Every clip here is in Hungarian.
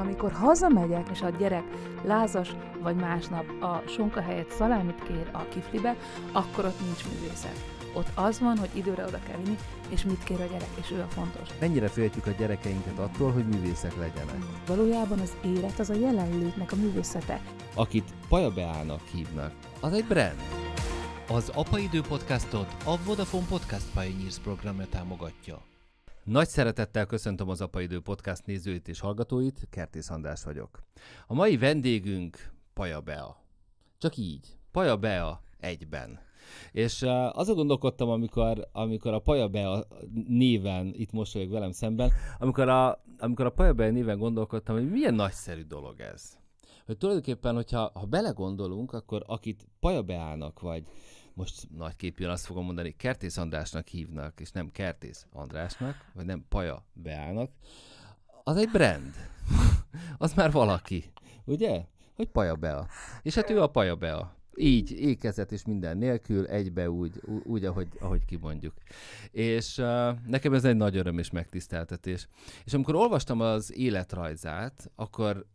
amikor hazamegyek, és a gyerek lázas, vagy másnap a sonka helyett szalámit kér a kiflibe, akkor ott nincs művészet. Ott az van, hogy időre oda kell vinni, és mit kér a gyerek, és ő a fontos. Mennyire féltjük a gyerekeinket attól, hogy művészek legyenek? Valójában az élet az a jelenlétnek a művészete. Akit Paja Beának hívnak, az egy brand. Az Apaidő podcastot a Vodafone Podcast Pioneers programja támogatja. Nagy szeretettel köszöntöm az Apaidő podcast nézőit és hallgatóit, Kertész András vagyok. A mai vendégünk Paja Bea. Csak így, Paja Bea egyben. És azon gondolkodtam, amikor a Paja Bea néven, itt mosolyog velem szemben, amikor a Paja Bea néven gondolkodtam, hogy milyen nagyszerű dolog ez. Hogy tulajdonképpen, hogyha belegondolunk, akkor akit Paja Beának, vagy most nagyképűen azt fogom mondani, Kertész Andrásnak hívnak, és nem Kertész Andrásnak, vagy nem Paja Beának, az egy brand. Az már valaki, ugye? Hogy Paja Bea. És hát ő a Paja Bea. Így, ékezet és minden nélkül, egybe úgy ahogy kimondjuk. És nekem ez egy nagy öröm és megtiszteltetés. És amikor olvastam az életrajzát, akkor,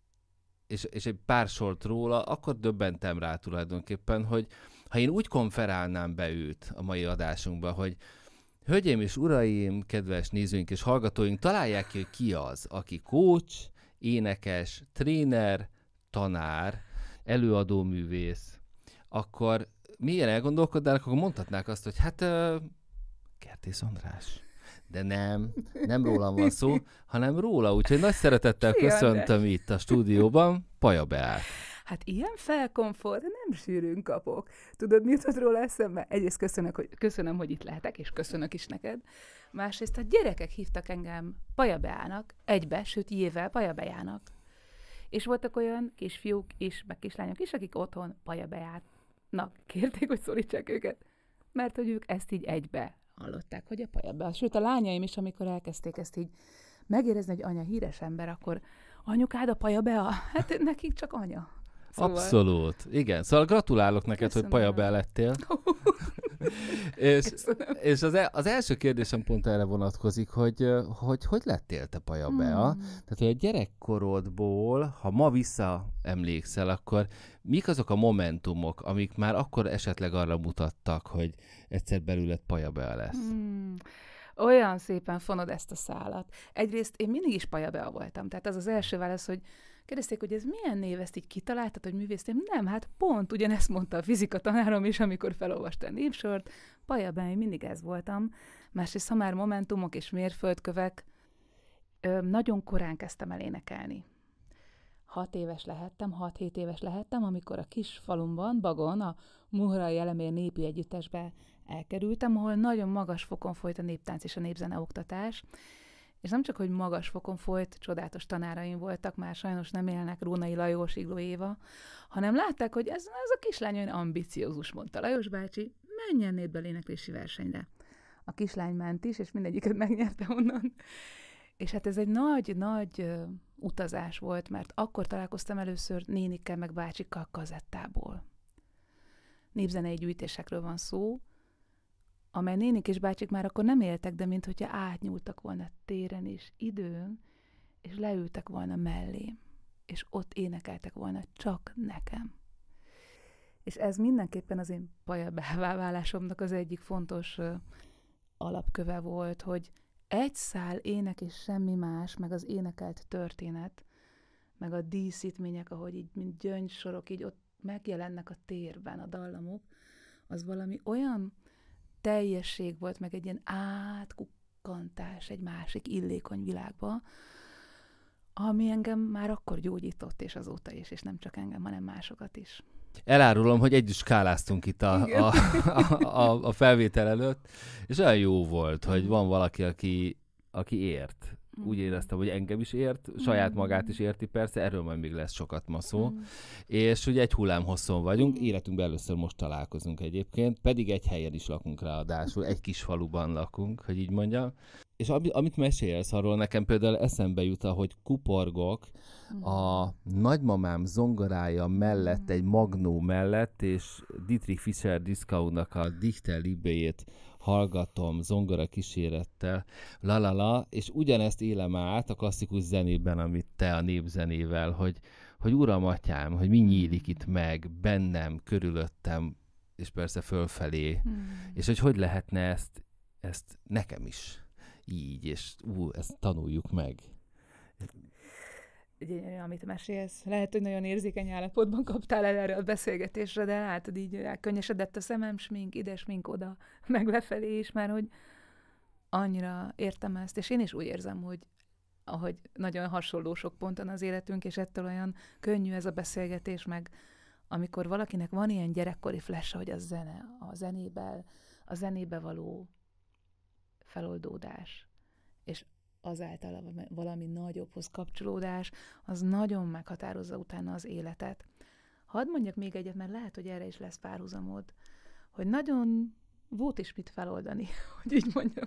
és egy pár sort róla, akkor döbbentem rá tulajdonképpen, hogy ha én úgy konferálnám be őt a mai adásunkba, hogy hölgyeim és uraim, kedves nézőink és hallgatóink, találják ki, hogy ki az, aki coach, énekes, tréner, tanár, előadóművész, akkor milyen elgondolkodnának, akkor mondhatnák azt, hogy hát Kertész András. De nem rólam van szó, hanem róla, úgyhogy nagy szeretettel köszöntöm itt a stúdióban Paja Beát. Hát ilyen felkomfort nem sűrűn kapok. Tudod, mi jutott róla eszembe? Egyrészt köszönöm, hogy itt lehetek, és köszönök is neked. Másrészt a gyerekek hívtak engem Paja Beának, egybe, sőt jével Paja Beának. És voltak olyan kisfiúk is, meg kislányok is, akik otthon Paja Beának kérték, hogy szólítsák őket, mert hogy ők ezt így egybe hallották, hogy a Paja Bea. Sőt, a lányaim is, amikor elkezdték ezt így megérezni, hogy anya híres ember, akkor anyukád a Paja Bea? Hát nekik csak anya. Szóval... Abszolút. Igen. Szóval gratulálok neked, köszönöm, hogy Paja Bea lettél. és az első kérdésem pont erre vonatkozik, hogy lettél te Paja Bea? Tehát, hogy a gyerekkorodból, ha ma visszaemlékszel, akkor mik azok a momentumok, amik már akkor esetleg arra mutattak, hogy egyszer belőled Paja Bea lesz? Olyan szépen fonod ezt a szálat. Egyrészt én mindig is Paja Bea voltam. Tehát az első válasz, hogy kérdezték, hogy ez milyen név, ezt így kitaláltad, hogy művésztém? Nem, hát pont ugyanezt mondta a fizika tanárom is, amikor felolvasta a névsort. Paja Bea, én mindig ez voltam. Másrészt, ha már momentumok és mérföldkövek, nagyon korán kezdtem el énekelni. 6-7 éves lehettem, amikor a kis falumban, Bagon, a Muhrai Elemér népi együttesbe elkerültem, ahol nagyon magas fokon folyt a néptánc és a népzene oktatás. És nem csak, hogy magas fokon folyt, csodálatos tanáraim voltak, már sajnos nem élnek, Rónai Lajos, Igló Éva, hanem látták, hogy ez a kislány olyan ambiciózus, mondta Lajos bácsi, menjen népből éneklési versenyre. A kislány ment is, és mindegyiket megnyerte onnan. És hát ez egy nagy utazás volt, mert akkor találkoztam először nénikkel meg bácsikkal kazettából. Népzenei gyűjtésekről van szó, amely nénik és bácsik már akkor nem éltek, de minthogyha átnyúltak volna téren és időn, és leültek volna mellém, és ott énekeltek volna csak nekem. És ez mindenképpen az én Paja Beává válásomnak az egyik fontos alapköve volt, hogy egy szál ének és semmi más, meg az énekelt történet, meg a díszítmények, ahogy így, mint gyöngysorok, így ott megjelennek a térben a dallamok, az valami olyan teljesség volt, meg egy ilyen átkukkantás egy másik illékony világba, ami engem már akkor gyógyított, és azóta is, és nem csak engem, hanem másokat is. Elárulom, hogy együtt skáláztunk itt a felvétel előtt, és olyan jó volt, hogy van valaki, aki ért. Úgy éreztem, hogy engem is ért, saját magát is érti persze, erről majd még lesz sokat ma szó. És ugye egy hullámhosszon vagyunk, életünkben először most találkozunk egyébként, pedig egy helyen is lakunk ráadásul, egy kis faluban lakunk, hogy így mondjam. És amit mesélsz arról, nekem például eszembe jut, hogy kuporgok a nagymamám zongorája mellett, egy magnó mellett, és Dietrich Fischer-Dieskaunak a Dichter Liebejét hallgatom zongora kísérettel, la, és ugyanezt élem át a klasszikus zenében, amit te a népzenével, hogy uram, atyám, hogy mi nyílik itt meg bennem, körülöttem, és persze fölfelé, és hogy lehetne ezt nekem is így, és ezt tanuljuk meg. Gyönyörű, amit mesélsz. Lehet, hogy nagyon érzékeny állapotban kaptál el erre a beszélgetésre, de látod, így elkönnyesedett a szemem, smink, ide, smink, oda, meg lefelé is, mert hogy annyira értem ezt, és én is úgy érzem, hogy ahogy nagyon hasonló sok ponton az életünk, és ettől olyan könnyű ez a beszélgetés, meg amikor valakinek van ilyen gyerekkori flash, hogy a zenébe való feloldódás, és azáltal valami nagyobbhoz kapcsolódás, az nagyon meghatározza utána az életet. Hadd mondjak még egyet, mert lehet, hogy erre is lesz párhuzamod, hogy nagyon volt is mit feloldani, hogy így mondjam.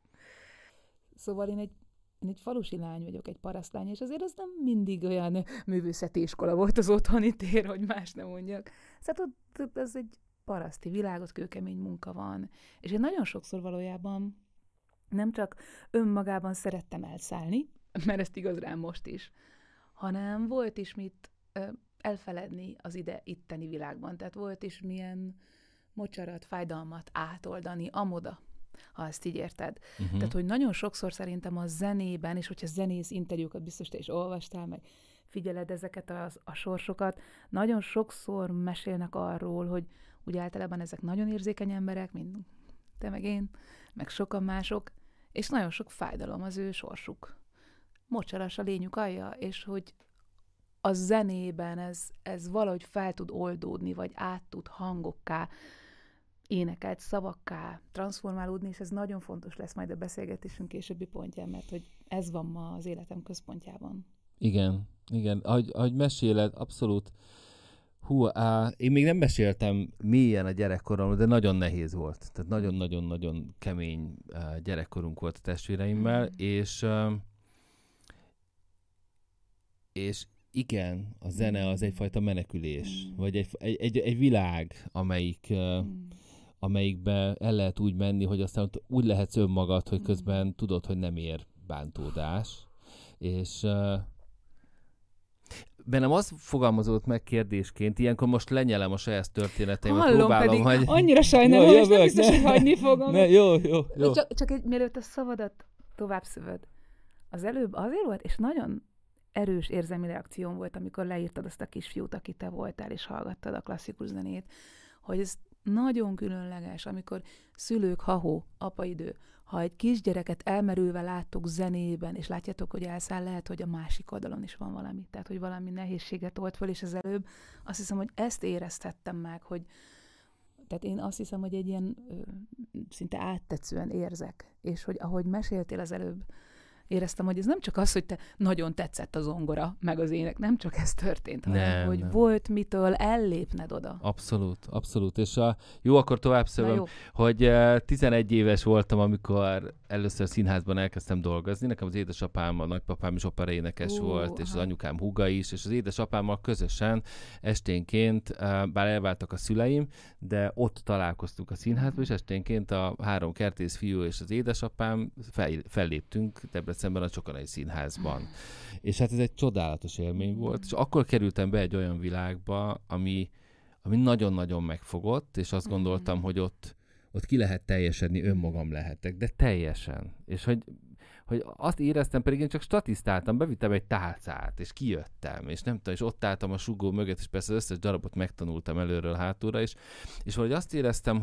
Szóval én egy falusi lány vagyok, egy parasztlány, és azért az nem mindig olyan művészeti iskola volt az otthoni tér, hogy más nem mondjak. Szóval ott ez egy paraszti világot, kőkemény munka van. És én nagyon sokszor valójában nem csak önmagában szerettem elszállni, mert ezt igaz rám most is, hanem volt is mit elfeledni az itteni világban. Tehát volt is milyen mocsarat, fájdalmat átoldani amoda, ha ezt így érted. Tehát, hogy nagyon sokszor szerintem a zenében, és hogyha zenész interjúkat biztos te is olvastál, meg figyeled ezeket a sorsokat, nagyon sokszor mesélnek arról, hogy ugye általában ezek nagyon érzékeny emberek, mint te meg én, meg sokan mások, és nagyon sok fájdalom az ő sorsuk. Mocsaras a lényük alja, és hogy a zenében ez valahogy fel tud oldódni, vagy át tud hangokká, énekelt szavakká transformálódni, és ez nagyon fontos lesz majd a beszélgetésünk későbbi pontján, mert hogy ez van ma az életem központjában. Igen. Ahogy meséled, abszolút. Én még nem meséltem mélyen a gyerekkoromról, de nagyon nehéz volt. Tehát nagyon-nagyon-nagyon kemény gyerekkorunk volt a testvéreimmel, és igen, a zene az egyfajta menekülés, vagy egy világ, amelyikbe el lehet úgy menni, hogy aztán úgy lehetsz önmagad, hogy közben tudod, hogy nem ér bántódás. És bennem az fogalmazódott meg kérdésként, ilyenkor most lenyelem a saját történeteimet, próbálom, pedig annyira sajnálom, és nem biztos, hogy hagyni fogom. Jó. Csak mielőtt a szavadat tovább szövöd. Az előbb azért volt, és nagyon erős érzelmi reakcióm volt, amikor leírtad azt a kisfiút, aki te voltál, és hallgattad a klasszikus zenét, hogy ez nagyon különleges, amikor szülők, apaidő, ha egy kisgyereket elmerülve láttok zenében, és látjátok, hogy elszáll, lehet, hogy a másik oldalon is van valami. Tehát, hogy valami nehézséget old föl, és az előbb azt hiszem, hogy ezt éreztettem meg, hogy tehát én azt hiszem, hogy egy ilyen szinte áttetszően érzek, és hogy ahogy meséltél az előbb, éreztem, hogy ez nem csak az, hogy te nagyon tetszett a zongora, meg az ének, nem csak ez történt, hanem hogy volt mitől ellépned oda. Abszolút. És jó, akkor tovább szövöm, hogy 11 éves voltam, amikor először színházban elkezdtem dolgozni. Nekem az édesapám, a nagypapám is operaénekes volt, és az anyukám húga is, és az édesapámmal közösen esténként, bár elváltak a szüleim, de ott találkoztunk a színházban, és esténként a 3 kertész fiú és az édesapám felléptünk Debrecenben a Csokonai Színházban. És hát ez egy csodálatos élmény volt, és akkor kerültem be egy olyan világba, ami nagyon-nagyon megfogott, és azt gondoltam, hogy ott ki lehet teljesedni, önmagam lehetek, de teljesen. És hogy azt éreztem, pedig én csak statisztáltam, bevittem egy tálcát, és kijöttem, és nem tudom, és ott álltam a sugó mögött, és persze az összes darabot megtanultam előről hátulra, és valahogy azt éreztem,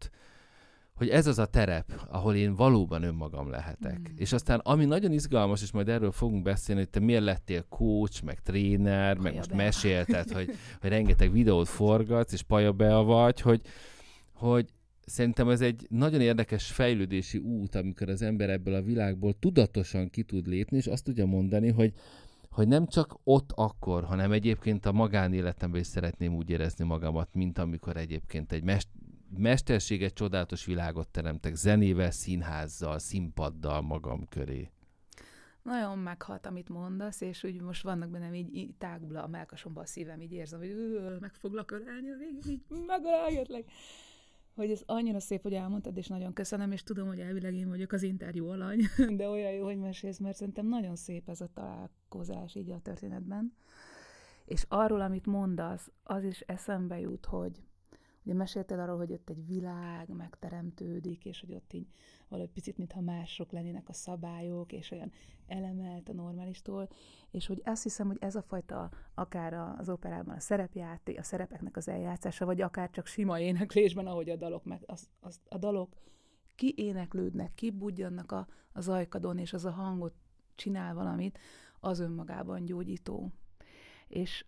hogy ez az a terep, ahol én valóban önmagam lehetek. És aztán, ami nagyon izgalmas, és majd erről fogunk beszélni, hogy te miért lettél coach, meg tréner, meg most mesélted, hogy rengeteg videót forgatsz, és Paja Bea vagy, hogy szerintem ez egy nagyon érdekes fejlődési út, amikor az ember ebből a világból tudatosan ki tud lépni, és azt tudja mondani, hogy nem csak ott akkor, hanem egyébként a magánéletemben is szeretném úgy érezni magamat, mint amikor egyébként egy mesterséges, csodálatos világot teremtek zenével, színházzal, színpaddal magam köré. Nagyon meghat, amit mondasz, és úgy most vannak bennem így tágul a mellkasomban a szívem, így érzem, hogy meg foglak ölelni a végén, így megölelgetlek. hogy ez annyira szép, hogy elmondtad, és nagyon köszönöm, és tudom, hogy elvileg én vagyok az interjú alany, de olyan jó, hogy mesélsz, mert szerintem nagyon szép ez a találkozás így a történetben. És arról, amit mondasz, az is eszembe jut, hogy ugye meséltél arról, hogy ott egy világ megteremtődik, és hogy ott így valahogy picit, mintha mások lennének a szabályok, és olyan elemelt a normálistól, és hogy azt hiszem, hogy ez a fajta, akár az operában a szerepjáték, a szerepeknek az eljátszása, vagy akár csak sima éneklésben, ahogy a dalok, a dalok kiéneklődnek, kibudjannak az ajkadon, és az a hangot csinál valamit, az önmagában gyógyító. És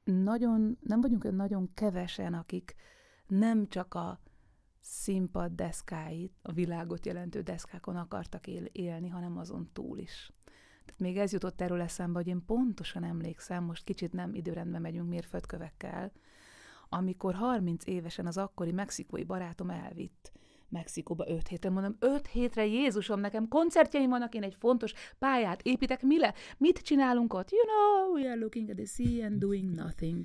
nem vagyunk olyan nagyon kevesen, akik nem csak a színpad deszkáit, a világot jelentő deszkákon akartak élni, hanem azon túl is. Tehát még ez jutott erről eszembe, hogy én pontosan emlékszem, most kicsit nem időrendben megyünk mérföldkövekkel, amikor 30 évesen az akkori mexikói barátom elvitt Mexikóba 5 hétre. Mondom, 5 hétre, Jézusom, nekem koncertjeim vannak, én egy fontos pályát építek, mit csinálunk ott? You know, we are looking at the sea and doing nothing.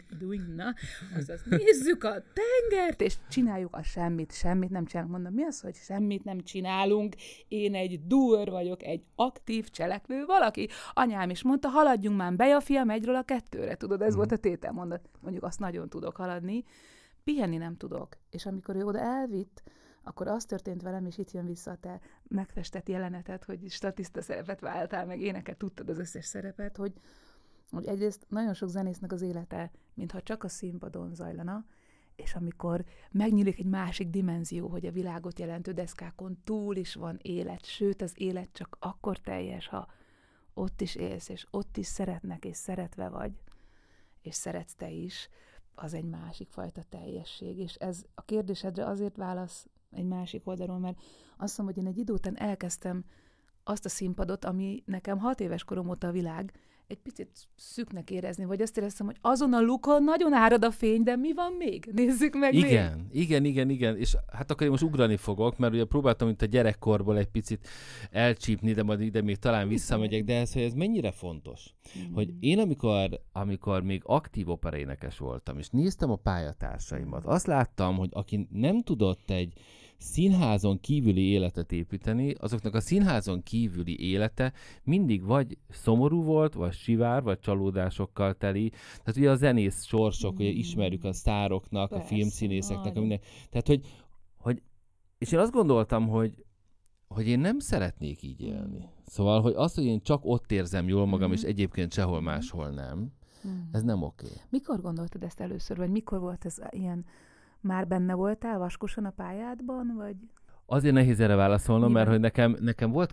Azaz nézzük a tengert, és csináljuk a semmit nem csinálunk. Mondom, mi az, hogy semmit nem csinálunk? Én egy doer vagyok, egy aktív, cselekvő valaki. Anyám is mondta, haladjunk már be, a fiam, 1-ről a 2-re, tudod, ez volt a tételmondat. Mondjuk azt nagyon tudok haladni, pihenni nem tudok. És amikor ő oda elvitt, akkor az történt velem, és itt jön vissza a te megfestett jelenetet, hogy statiszta szerepet váltál, meg éneket tudtad az összes szerepet, hogy egyrészt nagyon sok zenésznek az élete, mintha csak a színpadon zajlana, és amikor megnyílik egy másik dimenzió, hogy a világot jelentő deszkákon túl is van élet, sőt az élet csak akkor teljes, ha ott is élsz, és ott is szeretnek, és szeretve vagy, és szeretsz te is, az egy másik fajta teljesség. És ez a kérdésedre azért válasz egy másik oldalról, mert azt mondom, hogy én egy idő után elkezdtem azt a színpadot, ami nekem 6 éves korom óta a világ, egy picit szűknek érezni, vagy azt éreztem, hogy azon a lukon nagyon árad a fény, de mi van még? Nézzük meg igen. És hát akkor én most ugrani fogok, mert ugye próbáltam itt a gyerekkorból egy picit elcsípni, de majd ide még talán visszamegyek, de ez mennyire fontos, hogy én amikor még aktív operaénekes voltam, és néztem a pályatársaimat, azt láttam, hogy aki nem tudott egy színházon kívüli életet építeni, azoknak a színházon kívüli élete mindig vagy szomorú volt, vagy sivár, vagy csalódásokkal teli. Tehát ugye a zenész sorsok, ugye ismerjük a sztároknak, persze, a filmszínészeknek, a minden. Tehát, hogy és én azt gondoltam, hogy én nem szeretnék így élni. Szóval, hogy az, hogy én csak ott érzem jól magam, és egyébként sehol máshol nem, ez nem oké. Mikor gondoltad ezt először, vagy mikor volt ez ilyen? Már benne voltál vaskosan a pályádban, vagy? Azért nehéz erre válaszolnom, mert hogy nekem volt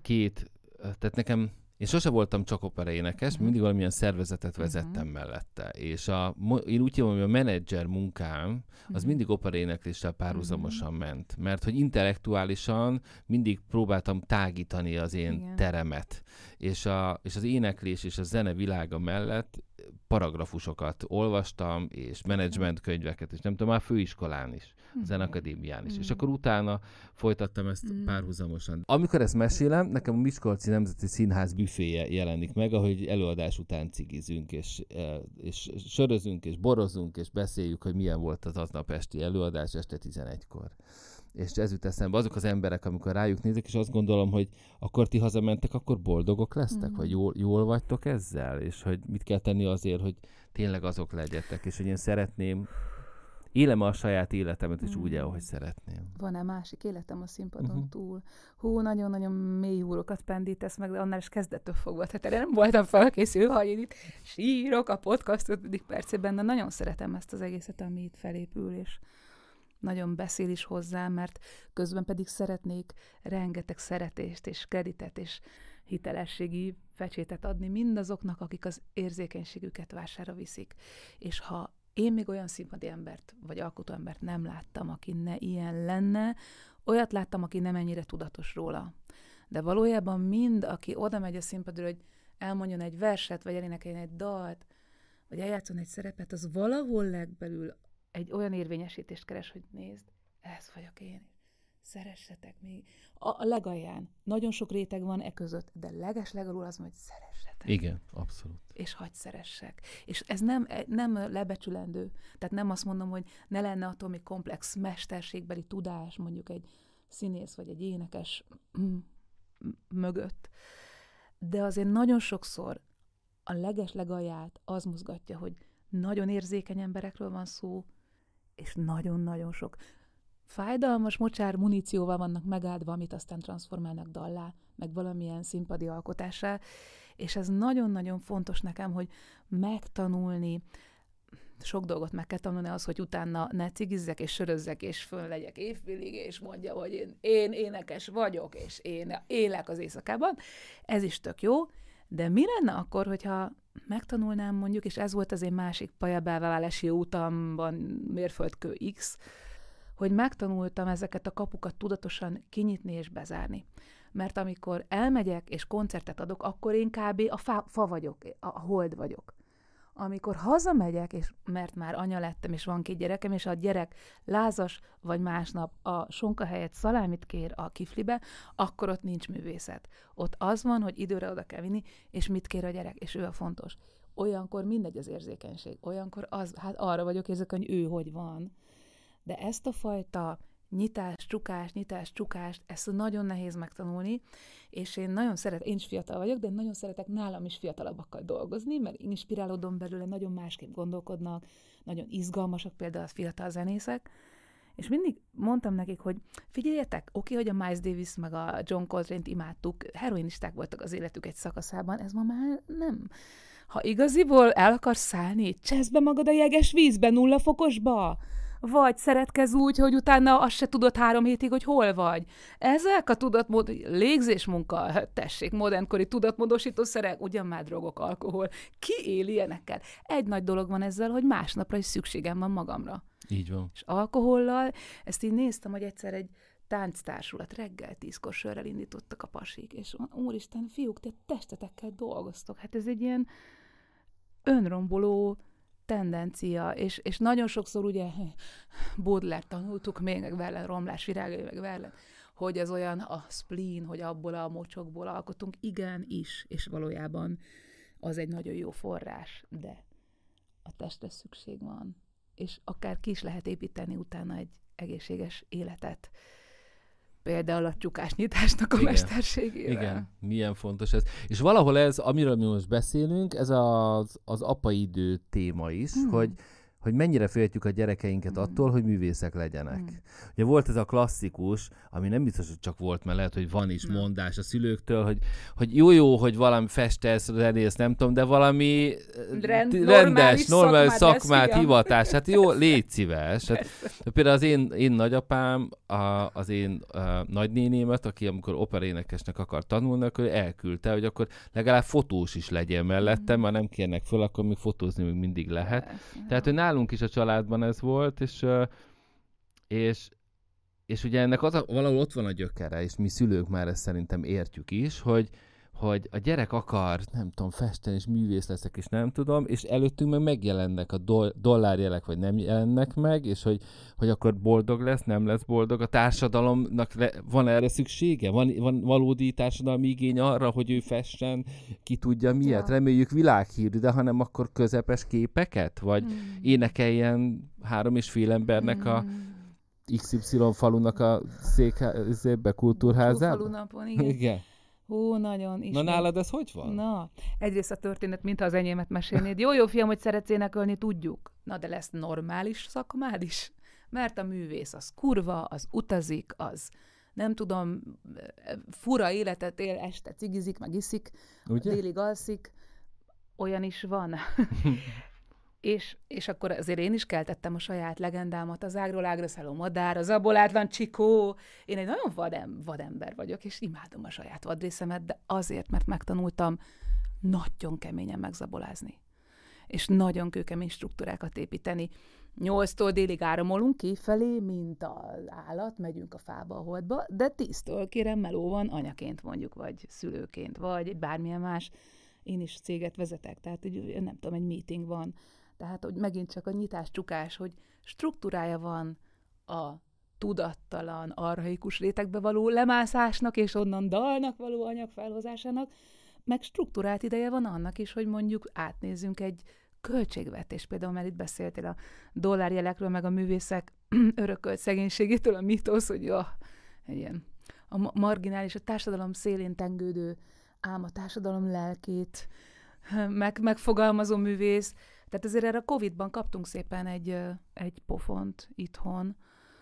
én sose voltam csak operaénekes, mindig valamilyen szervezetet vezettem mellette. És én úgy hívom, hogy a menedzser munkám az mindig operaénekléssel párhuzamosan ment. Mert hogy intellektuálisan mindig próbáltam tágítani az én teremet. És az éneklés és a zene világa mellett paragrafusokat olvastam, és menedzsmentkönyveket, és nem tudom, már főiskolán is, a Zenakadémián is. És akkor utána folytattam ezt párhuzamosan. Amikor ezt mesélem, nekem a Miskolci Nemzeti Színház büféje jelenik meg, ahogy előadás után cigizünk, és sörözünk, és borozunk, és beszéljük, hogy milyen volt az aznap esti előadás este 11-kor. És ez jut eszembe, azok az emberek, amikor rájuk nézek, és azt gondolom, hogy akkor ti hazamentek, akkor boldogok lesztek, vagy jól vagytok ezzel, és hogy mit kell tenni azért, hogy tényleg azok legyetek, és hogy én szeretném, élem a saját életemet is úgy, ahogy szeretném. Van-e másik életem a színpadon túl? Nagyon-nagyon mély húrokat pendítesz meg, de annál is kezdettől fogva. Tehát erre nem voltam felkészülve, hogy én itt sírok a podcast 5. percében, de nagyon szeretem ezt az egészet, ami itt felépül, és nagyon beszél is hozzám, mert közben pedig szeretnék rengeteg szeretést és kreditet és hitelességi fecsétet adni mindazoknak, akik az érzékenységüket vására viszik. És ha én még olyan színpadi embert, vagy alkotóembert nem láttam, aki ne ilyen lenne, olyat láttam, aki nem ennyire tudatos róla. De valójában mind, aki oda megy a színpadra, hogy elmondjon egy verset, vagy elénekeljen egy dalt, vagy eljátszon egy szerepet, az valahol legbelül egy olyan érvényesítést keres, hogy nézd, ez vagyok én. szeressetek még. A legalján. Nagyon sok réteg van között, de legeslegalul az, hogy szeressetek. Igen, abszolút. És hadd szeressek. És ez nem lebecsülendő. Tehát nem azt mondom, hogy ne lenne attól még komplex mesterségbeli tudás, mondjuk egy színész vagy egy énekes mögött. De azért nagyon sokszor a legalját az mozgatja, hogy nagyon érzékeny emberekről van szó, és nagyon-nagyon sok fájdalmas, mocsár munícióval vannak megáldva, amit aztán transformálnak dallá, meg valamilyen színpadi alkotássá, és ez nagyon-nagyon fontos nekem, hogy megtanulni, sok dolgot meg kell tanulni az, hogy utána ne cigizzek és sörözzek, és fönn legyek évfélig, és mondja, hogy én énekes vagyok, és én élek az éjszakában. Ez is tök jó, de mi lenne akkor, hogyha megtanulnám mondjuk, és ez volt az én másik pajabelválási utamban mérföldkő X, hogy megtanultam ezeket a kapukat tudatosan kinyitni és bezárni. Mert amikor elmegyek és koncertet adok, akkor én kb. A fa vagyok, a hold vagyok. Amikor hazamegyek, és mert már anya lettem, és van 2 gyerekem, és a gyerek lázas, vagy másnap a sonka helyett szalámit kér a kiflibe, akkor ott nincs művészet. Ott az van, hogy időre oda kell vinni, és mit kér a gyerek, és ő a fontos. Olyankor mindegy az érzékenység. Olyankor hát arra vagyok érzékeny, hogy ő hogy van. De ezt a fajta nyitás, csukást, ezt nagyon nehéz megtanulni, és én is fiatal vagyok, de nagyon szeretek nálam is fiatalabbakkal dolgozni, mert inspirálódom belőle, nagyon másképp gondolkodnak, nagyon izgalmasak például a fiatal zenészek, és mindig mondtam nekik, hogy figyeljetek, oké, hogy a Miles Davis meg a John Coltrane-t imádtuk, heroinisták voltak az életük egy szakaszában, ez ma már nem. Ha igaziból el akarsz szállni, cseszd be magad a jeges vízbe, 0 fokosba, vagy szeretkezz úgy, hogy utána azt se tudod 3 hétig, hogy hol vagy. Ezek a légzésmunka, tessék, modernkori tudatmódosítószerek, ugyan már drogok, alkohol. Ki él ilyenekkel? Egy nagy dolog van ezzel, hogy másnapra is szükségem van magamra. Így van. És alkohollal, ezt így néztem, hogy egyszer egy tánctársulat reggel 10-kor sörrel indítottak a pasik, és úristen, fiúk, te testetekkel dolgoztok. Hát ez egy ilyen önromboló tendencia, és nagyon sokszor ugye Baudelaire tanultuk még, meg Verlaine, romlás virágai, meg Verlaine, hogy ez olyan a spleen, hogy abból a mocsokból alkotunk, igen is, és valójában az egy nagyon jó forrás, de a testre szükség van, és akár ki is lehet építeni utána egy egészséges életet. Például a csukásnyitásnak a mesterségével. Igen, milyen fontos ez. És valahol ez, amiről mi most beszélünk, ez az apai idő téma is, hogy mennyire féltjük a gyerekeinket attól, hogy művészek legyenek. Ugye volt ez a klasszikus, ami nem biztos, hogy csak volt, mert lehet, hogy van is mondás a szülőktől, hogy jó, hogy valami festesz, zenész, nem tudom, de valami rendes, normális szakmát, hivatás. Hát jó, légy szíves. Hát, például az én nagyapám, az én nagynénémet, aki amikor operénekesnek akar tanulni, akkor elküldte, hogy akkor legalább fotós is legyen mellettem, mert nem kérnek föl, akkor még fotózni még mindig lehet. Tehát, hogy nálunk is a családban ez volt, és ugye ennek valahol ott van a gyökere, és mi szülők már ezt szerintem értjük is, hogy a gyerek akar, nem tudom, festeni, és művész leszek, és nem tudom, és előttünk meg megjelennek a dollárjelek, vagy nem jelennek meg, és hogy akkor boldog lesz, nem lesz boldog. A társadalomnak van erre szüksége? Van valódi társadalmi igény arra, hogy ő fessen, ki tudja miért? Ja. Reméljük világhírű, de hanem akkor közepes képeket? Vagy énekeljen 3,5 embernek a XY falunak a székhelyzébe, kultúrházában? Falu napon, igen. Nagyon is. Na nálad ez hogy van? Na, egyrészt a történet, mintha az enyémet mesélnéd. Jó, fiam, hogy szeretsz énekelni, tudjuk. Na, de lesz normális szakmád is? Mert a művész az kurva, az utazik, az nem tudom, fura életet él, este cigizik, meg iszik, délig alszik. Olyan is van. És akkor azért én is keltettem a saját legendámat, az ágról ágra szálló madár, az abolátlan csikó. Én egy nagyon vadember vagyok, és imádom a saját vadrészemet, de azért, mert megtanultam nagyon keményen megzabolázni. És nagyon kőkemény struktúrákat építeni. 8-tól délig áramolunk kifelé, mint az állat, megyünk a fába, a holdba, de 10-től kérem meló van anyaként mondjuk, vagy szülőként, vagy bármilyen más. Én is céget vezetek, tehát nem tudom, egy meeting van. Tehát, hogy megint csak a nyitás-csukás, hogy struktúrája van a tudattalan, archaikus rétegbe való lemászásnak, és onnan dalnak való anyag felhozásának, meg strukturált ideje van annak is, hogy mondjuk átnézzünk egy költségvetést. Például, mert itt beszéltél a dollárjelekről, meg a művészek örökölt szegénységétől, a mítosz, hogy egy ilyen a marginális, a társadalom szélén tengődő ám a társadalom lelkét megfogalmazó művész. Tehát azért erre a Covid-ban kaptunk szépen egy pofont itthon,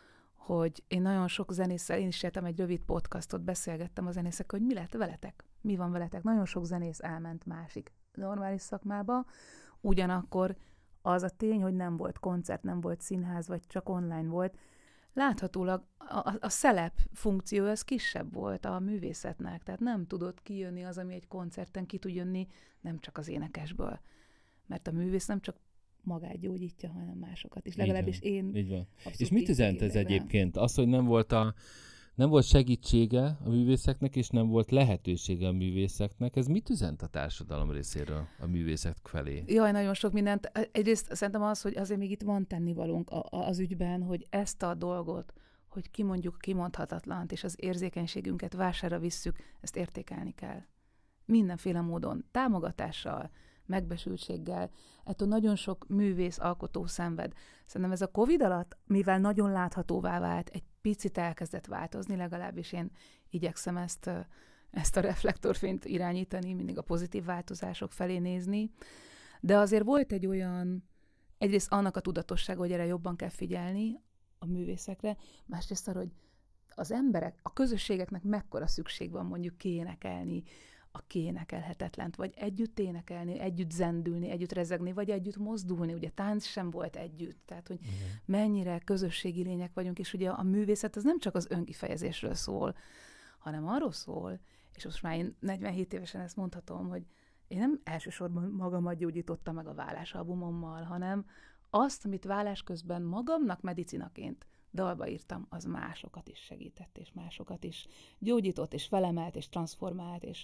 hogy én nagyon sok zenésszel, én is csináltam egy rövid podcastot, beszélgettem a zenészekkel, hogy mi lett veletek, mi van veletek. Nagyon sok zenész elment másik normális szakmába, ugyanakkor az a tény, hogy nem volt koncert, nem volt színház, vagy csak online volt, láthatólag a szelep funkció az kisebb volt a művészetnek, tehát nem tudott kijönni az, ami egy koncerten ki tud jönni, nem csak az énekesből. Mert a művész nem csak magát gyógyítja, hanem másokat is. Legalábbis én... Így van. És mit üzent ez egyébként? Az, hogy nem volt segítsége a művészeknek, és nem volt lehetősége a művészeknek, ez mit üzent a társadalom részéről a művészek felé? Jaj, nagyon sok mindent. Egyrészt szerintem az, hogy azért még itt van tennivalónk az ügyben, hogy ezt a dolgot, hogy kimondjuk kimondhatatlant, és az érzékenységünket vására visszük, ezt értékelni kell. Mindenféle módon, támogatással, megbesültséggel. Ettől nagyon sok művész, alkotó szenved. Szerintem ez a Covid alatt, mivel nagyon láthatóvá vált, egy picit elkezdett változni, legalábbis én igyekszem ezt a reflektorfényt irányítani, mindig a pozitív változások felé nézni. De azért volt egy olyan, egyrészt annak a tudatossága, hogy erre jobban kell figyelni a művészekre, másrészt arra, hogy az emberek, a közösségeknek mekkora szükség van mondjuk kiénekelni, a kiénekelhetetlent, vagy együtt énekelni, együtt zendülni, együtt rezegni, vagy együtt mozdulni. Ugye tánc sem volt együtt, tehát hogy mennyire közösségi lények vagyunk, és ugye a művészet az nem csak az önkifejezésről szól, hanem arról szól, és most már én 47 évesen ezt mondhatom, hogy én nem elsősorban magamat gyógyítottam meg a vállásalbumommal, hanem azt, amit vállás közben magamnak medicinaként dalba írtam, az másokat is segített, és másokat is gyógyított, és felemelt, és transformált, és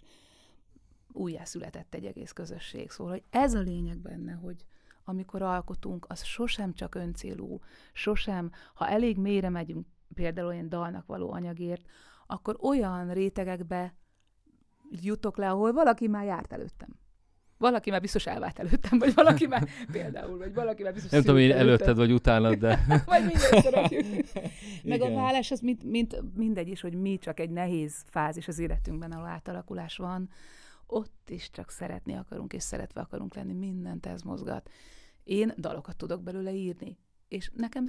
újjászületett egy egész közösség. Szóval, hogy ez a lényeg benne, hogy amikor alkotunk, az sosem csak öncélú, sosem, ha elég mélyre megyünk, például olyan dalnak való anyagért, akkor olyan rétegekbe jutok le, ahol valaki már járt előttem. Valaki már biztos elvált előttem, vagy valaki már például, vagy valaki már biztos nem tudom, én előtted vagy utánad, de... vagy mindent szeretjük. Meg a vállás az mindegy is, hogy mi csak egy nehéz fázis az életünkben, ahol átalakulás van, ott is csak szeretni akarunk, és szeretve akarunk lenni, mindent ez mozgat. Én dalokat tudok belőle írni, és nekem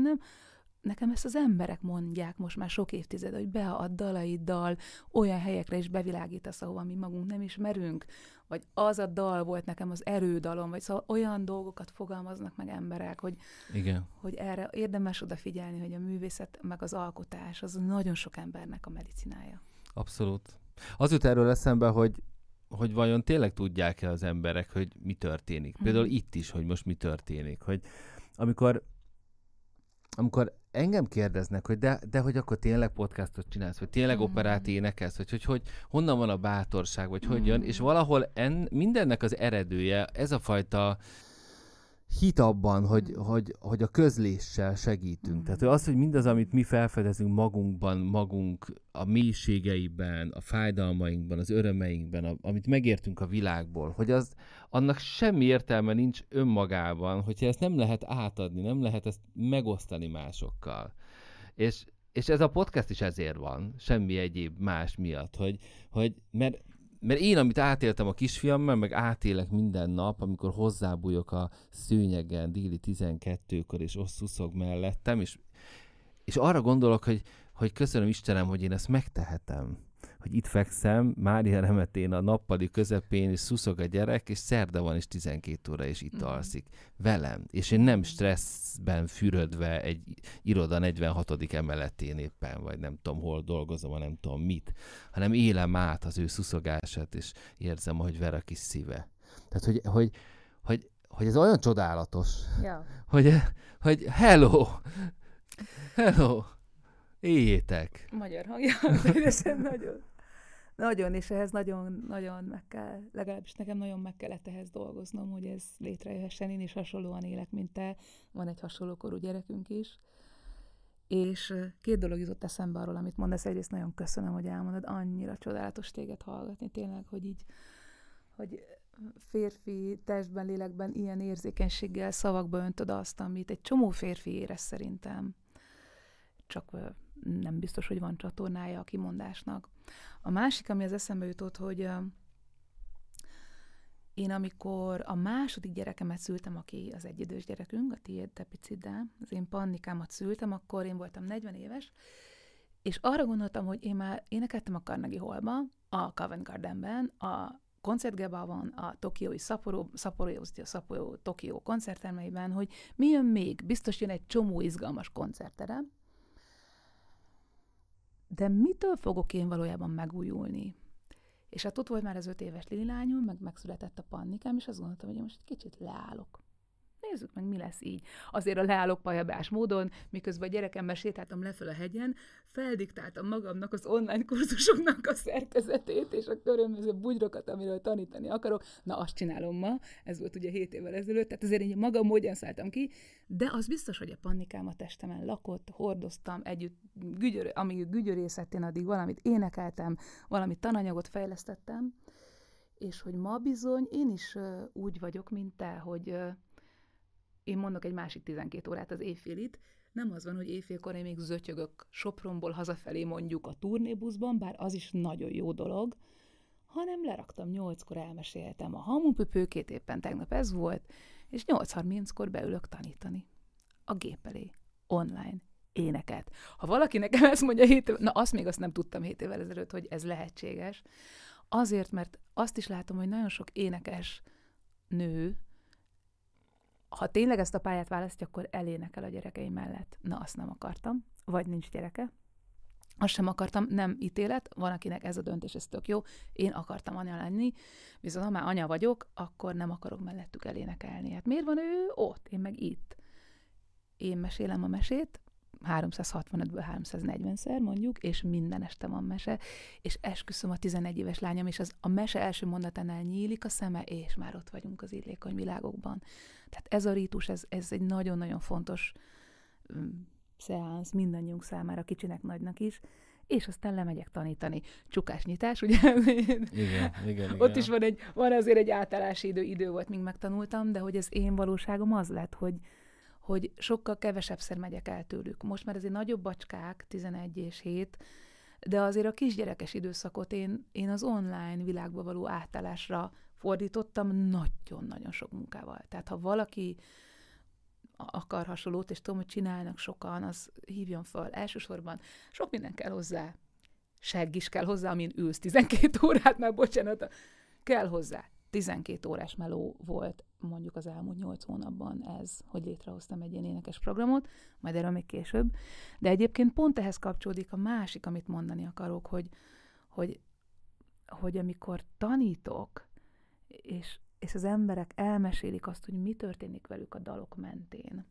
ezt az emberek mondják most már sok évtized, hogy Bea, a dalaiddal olyan helyekre is bevilágítasz, ahova mi magunk nem ismerünk, vagy az a dal volt nekem az erődalom, vagy szóval olyan dolgokat fogalmaznak meg emberek, hogy, igen, hogy erre érdemes odafigyelni, hogy a művészet meg az alkotás az nagyon sok embernek a medicinája. Abszolút. Az jut erről eszembe, hogy vajon tényleg tudják-e az emberek, hogy mi történik. Például itt is, hogy most mi történik. Hogy amikor engem kérdeznek, hogy de hogy akkor tényleg podcastot csinálsz, vagy tényleg operát énekelsz, hogy honnan van a bátorság, vagy hogy jön, és valahol mindennek az eredője, ez a fajta hit abban, hogy a közléssel segítünk. Tehát az, hogy mindaz, amit mi felfedezünk magunkban, magunk a mélységeiben, a fájdalmainkban, az örömeinkben, amit megértünk a világból, hogy annak semmi értelme nincs önmagában, hogyha ezt nem lehet átadni, nem lehet ezt megosztani másokkal. És ez a podcast is ezért van, semmi egyéb más miatt, mert én, amit átéltem a kisfiammal, meg átélek minden nap, amikor hozzábújok a szőnyegen déli 12-kor, és ott szuszog mellettem, és arra gondolok, hogy köszönöm Istenem, hogy én ezt megtehetem. Hogy itt fekszem, Mária remetén a nappali közepén, és szuszog a gyerek, és szerda van, és 12 óra, és itt alszik velem. És én nem stresszben fürödve egy iroda 46. emeletén éppen, vagy nem tudom, hol dolgozom, nem tudom mit, hanem élem át az ő szuszogását, és érzem, hogy ver a kis szíve. Tehát, hogy ez olyan csodálatos, Ja. hogy hello, éljétek. Magyar hangja, nagyon. Nagyon, és ehhez nagyon meg kell, legalábbis nekem nagyon meg kellett ehhez dolgoznom, hogy ez létrejöhessen. Én is hasonlóan élek, mint te. Van egy hasonló korú gyerekünk is. És két dolog jutott eszembe arról, amit mondasz. Egyrészt nagyon köszönöm, hogy elmondod, annyira csodálatos téged hallgatni, tényleg, hogy férfi testben, lélekben ilyen érzékenységgel szavakba öntöd azt, amit egy csomó férfi érez szerintem. Csak nem biztos, hogy van csatornája a kimondásnak. A másik, ami az eszembe jutott, hogy én amikor a második gyerekemet szültem, aki az egyidős gyerekünk, a tiéd, te piciddel, az én Pannikámat szültem, akkor én voltam 40 éves, és arra gondoltam, hogy én már énekeltem a Carnegie Hallba, a Covent Gardenben, a koncertgebában, a tokiói Sapporo Tokió koncerttermeiben, hogy mi jön még, biztos jön egy csomó izgalmas koncertterem, de mitől fogok én valójában megújulni? És hát ott volt már az 5 éves Lili lányom, meg megszületett a Pannikám, és azt gondoltam, hogy én most egy kicsit leállok. Nézzük meg, mi lesz így. Azért a leállok pajabás módon, miközben a gyerekemmel sétáltam leföl a hegyen, feldiktáltam magamnak az online kurzusoknak a szerkezetét, és a különböző bugyrokat, amiről tanítani akarok. Na, azt csinálom ma, ez volt ugye 7 évvel ezelőtt, tehát azért én magam módján szálltam ki, de az biztos, hogy a Pannikám a testemen lakott, hordoztam együtt, amíg gügyörészett, én addig valamit énekeltem, valami tananyagot fejlesztettem, és hogy ma bizony én is úgy vagyok, mint te, hogy én mondok egy másik 12 órát az éjfélit, nem az van, hogy éjfélkor én még zötyögök Sopronból hazafelé mondjuk a turnébuszban, bár az is nagyon jó dolog, hanem leraktam 8-kor, elmeséltem a Hamupöpőkét, éppen tegnap ez volt, és 8:30-kor beülök tanítani. A gép elé, online, éneket. Ha valaki nekem ezt mondja 7 évvel, na azt nem tudtam 7 évvel ezelőtt, hogy ez lehetséges, azért, mert azt is látom, hogy nagyon sok énekes nő, ha tényleg ezt a pályát választja, akkor elénekel a gyerekeim mellett. Na, azt nem akartam, vagy nincs gyereke. Azt sem akartam, nem ítélet, van akinek ez a döntés, ez tök jó. Én akartam anya lenni, viszont ha már anya vagyok, akkor nem akarok mellettük elénekelni. Hát miért van ő ott, én meg itt? Én mesélem a mesét, 365-ből 340-szer mondjuk, és minden este van mese, és esküszöm, a 11 éves lányom, és a mese első mondatánál nyílik a szeme, és már ott vagyunk az illékony világokban. Tehát ez a rítus, ez egy nagyon-nagyon fontos szeánsz mindannyiunk számára, kicsinek, nagynak is, és aztán lemegyek tanítani. Csukásnyitás, ugye? Igen. Ott is van azért egy átállási idő volt, míg megtanultam, de hogy az én valóságom az lett, hogy sokkal kevesebbszer megyek el tőlük. Most már azért nagyobb bacskák, 11 és 7, de azért a kisgyerekes időszakot én az online világba való átállásra fordítottam nagyon-nagyon sok munkával. Tehát ha valaki akar hasonlót, és tudom, hogy csinálnak sokan, az hívjon fel. Elsősorban sok minden kell hozzá. Segg is kell hozzá, amin ülsz 12 órát, már bocsánat, kell hozzá. 12 órás meló volt mondjuk az elmúlt 8 hónapban ez, hogy létrehoztam egy ilyen énekes programot, majd erről még később. De egyébként pont ehhez kapcsolódik a másik, amit mondani akarok, hogy amikor tanítok, és az emberek elmesélik azt, hogy mi történik velük a dalok mentén.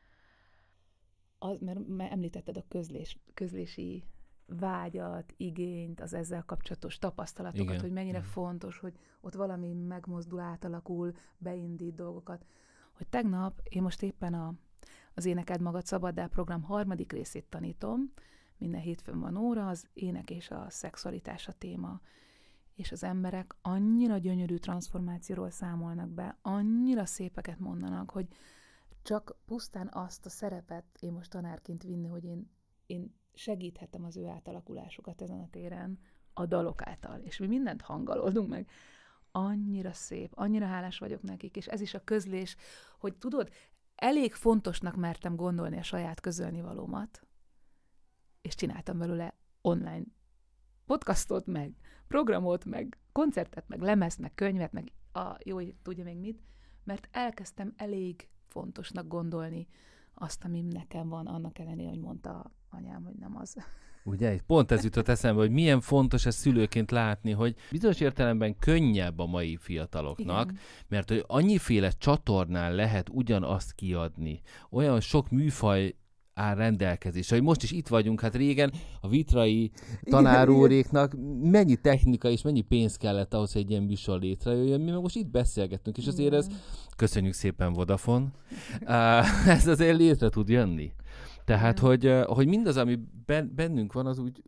Mert említetted a közlési vágyat, igényt, az ezzel kapcsolatos tapasztalatokat, igen, hogy mennyire fontos, hogy ott valami megmozdul, átalakul, beindít dolgokat. Hogy tegnap én most éppen az Énekeld magad szabaddá program 3. részét tanítom, minden hétfőn van óra, az ének és a szexualitás a téma. És az emberek annyira gyönyörű transformációról számolnak be, annyira szépeket mondanak, hogy csak pusztán azt a szerepet én most tanárként vinni, hogy én segíthetem az ő átalakulásukat ezen a téren a dalok által. És mi mindent hangolódunk meg. Annyira szép, annyira hálás vagyok nekik, és ez is a közlés, hogy tudod, elég fontosnak mertem gondolni a saját közölnivalómat, és csináltam belőle online podcastot, meg programot, meg koncertet, meg lemezt, meg könyvet, meg jó, tudja még mit, mert elkezdtem elég fontosnak gondolni azt, ami nekem van, annak ellenére, hogy mondta anyám, hogy nem az. Ugye, pont ez jutott eszembe, hogy milyen fontos ezt szülőként látni, hogy bizonyos értelemben könnyebb a mai fiataloknak, igen, mert hogy annyiféle csatornán lehet ugyanazt kiadni. Olyan sok műfaj áll rendelkezésre, hogy most is itt vagyunk, hát régen a vitrai tanárúréknak mennyi technika és mennyi pénz kellett ahhoz, hogy egy ilyen műsor létrejöjjön, mi meg most itt beszélgettünk, és azért ez, köszönjük szépen Vodafone, ez azért létre tud jönni. Tehát, hogy mindaz, ami bennünk van, az úgy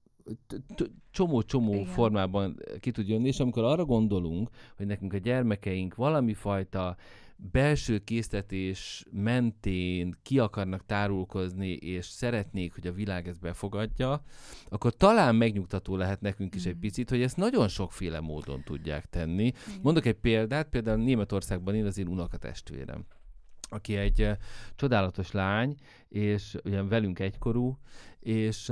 csomó formában ki tud jönni, és amikor arra gondolunk, hogy nekünk a gyermekeink valami fajta belső késztetés mentén ki akarnak tárulkozni, és szeretnék, hogy a világ ezt befogadja, akkor talán megnyugtató lehet nekünk is egy picit, hogy ezt nagyon sokféle módon tudják tenni. Mondok egy példát, például Németországban én az én unokatestvérem, aki egy csodálatos lány, és ugyan velünk egykorú, és